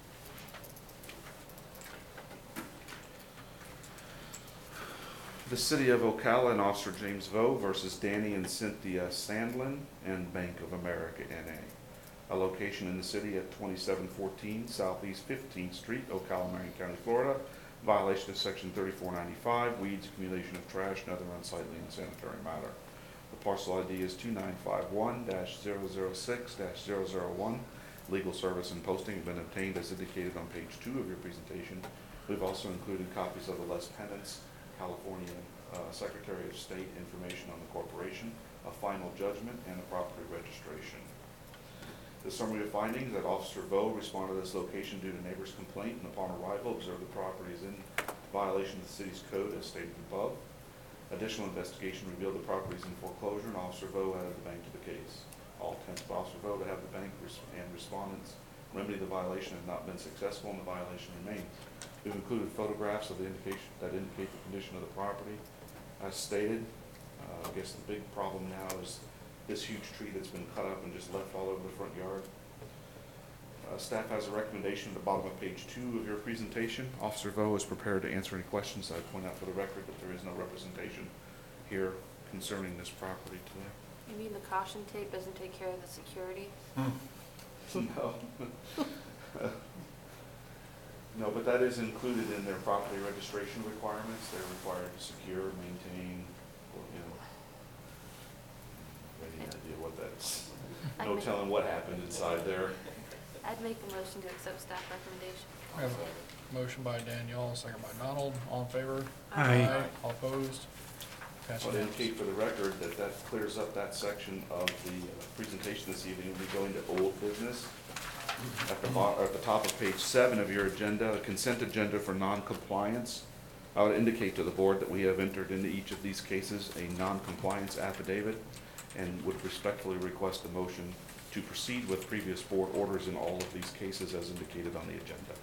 [SPEAKER 5] The City of Ocala and Officer James Vo versus Danny and Cynthia Sandlin and Bank of America, N.A. A location in the city at 2714 Southeast 15th Street, Ocala, Marion County, Florida. violation of section 3495, weeds, accumulation of trash, and other unsightly and sanitary matter. The parcel ID is 2951-006-001. Legal service and posting have been obtained as indicated on page 2 of your presentation. We've also included copies of the Les Penance, California Secretary of State information on the corporation, a final judgment, and a property registration. The summary of findings that Officer Vo responded to this location due to neighbor's complaint, and upon arrival observed the property is in violation of the city's code as stated above. Additional investigation revealed the property is in foreclosure, and Officer Vo added the bank to the case. All attempts of Officer Vo to have the bank and respondents remedy the violation have not been successful, and the violation remains. We've included photographs of the indication that indicate the condition of the property. As stated, I guess the big problem now is this huge tree that's been cut up and just left all over the front yard. Staff has a recommendation at the bottom of page 2 of your presentation. Officer Vo is prepared to answer any questions. I point out for the record that there is no representation here concerning this property today.
[SPEAKER 16] You mean the caution tape doesn't take care of the security?
[SPEAKER 5] No. No, but that is included in their property registration requirements. They're required to secure, maintain, any idea what that's, no telling what happened inside there.
[SPEAKER 16] I'd make a motion to accept staff recommendation.
[SPEAKER 10] We have a motion by Danielle, second by Donald. All in favor?
[SPEAKER 2] Aye.
[SPEAKER 10] All opposed? Passed
[SPEAKER 5] I'll
[SPEAKER 10] unanimous.
[SPEAKER 5] indicate for the record that that clears up that section of the presentation this evening. We'll be going to old business. At the top of page 7 of your agenda, a consent agenda for non-compliance. I would indicate to the board that we have entered into each of these cases a non-compliance affidavit and would respectfully request a motion to proceed with previous board orders in all of these cases as indicated on the agenda.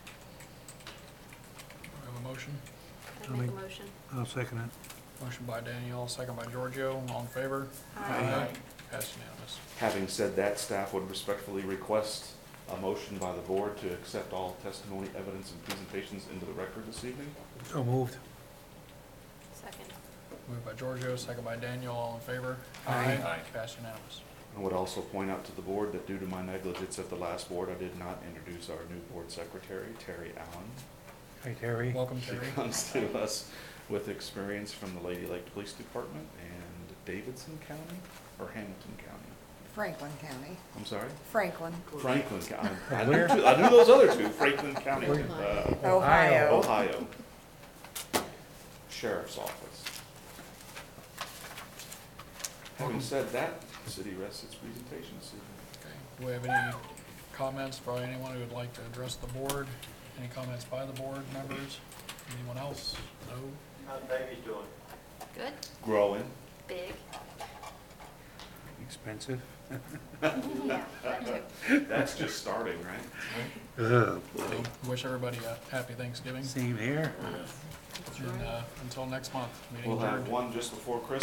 [SPEAKER 10] We have a motion.
[SPEAKER 16] I'd make a motion.
[SPEAKER 2] I'll second it.
[SPEAKER 10] Motion by Danielle, second by Giorgio. All in favor?
[SPEAKER 16] Aye.
[SPEAKER 10] Passed unanimous.
[SPEAKER 5] Having said that, staff would respectfully request a motion by the board to accept all testimony, evidence, and presentations into the record this evening.
[SPEAKER 2] So moved.
[SPEAKER 16] Second.
[SPEAKER 10] Moved by Giorgio, second by Daniel. All in favor?
[SPEAKER 2] Aye.
[SPEAKER 10] Passed unanimous.
[SPEAKER 5] I would also point out to the board that due to my negligence at the last board, I did not introduce our new board secretary, Terry Allen.
[SPEAKER 2] Hi, Terry.
[SPEAKER 10] Welcome,
[SPEAKER 5] She
[SPEAKER 10] Terry.
[SPEAKER 5] comes to us with experience from the Lady Lake Police Department and Davidson County, or Hamilton County.
[SPEAKER 4] Franklin County.
[SPEAKER 5] I'm sorry?
[SPEAKER 4] Franklin.
[SPEAKER 5] Franklin County. I
[SPEAKER 2] Where?
[SPEAKER 5] knew those other two, Franklin County,
[SPEAKER 4] Ohio.
[SPEAKER 5] Ohio. Sheriff's Office. Having said that, the city rests its presentation this evening.
[SPEAKER 10] Okay. Do we have any comments by anyone who would like to address the board? Any comments by the board members? Anyone else? No?
[SPEAKER 11] How's baby's doing?
[SPEAKER 16] Good?
[SPEAKER 5] Growing.
[SPEAKER 16] Big?
[SPEAKER 2] Expensive.
[SPEAKER 16] Yeah, that too.
[SPEAKER 5] That's just starting, right?
[SPEAKER 2] Oh, boy.
[SPEAKER 10] Wish everybody a happy Thanksgiving.
[SPEAKER 2] Same here.
[SPEAKER 10] And until next month, meeting
[SPEAKER 5] We'll
[SPEAKER 10] adjourned.
[SPEAKER 5] have one just before Christmas.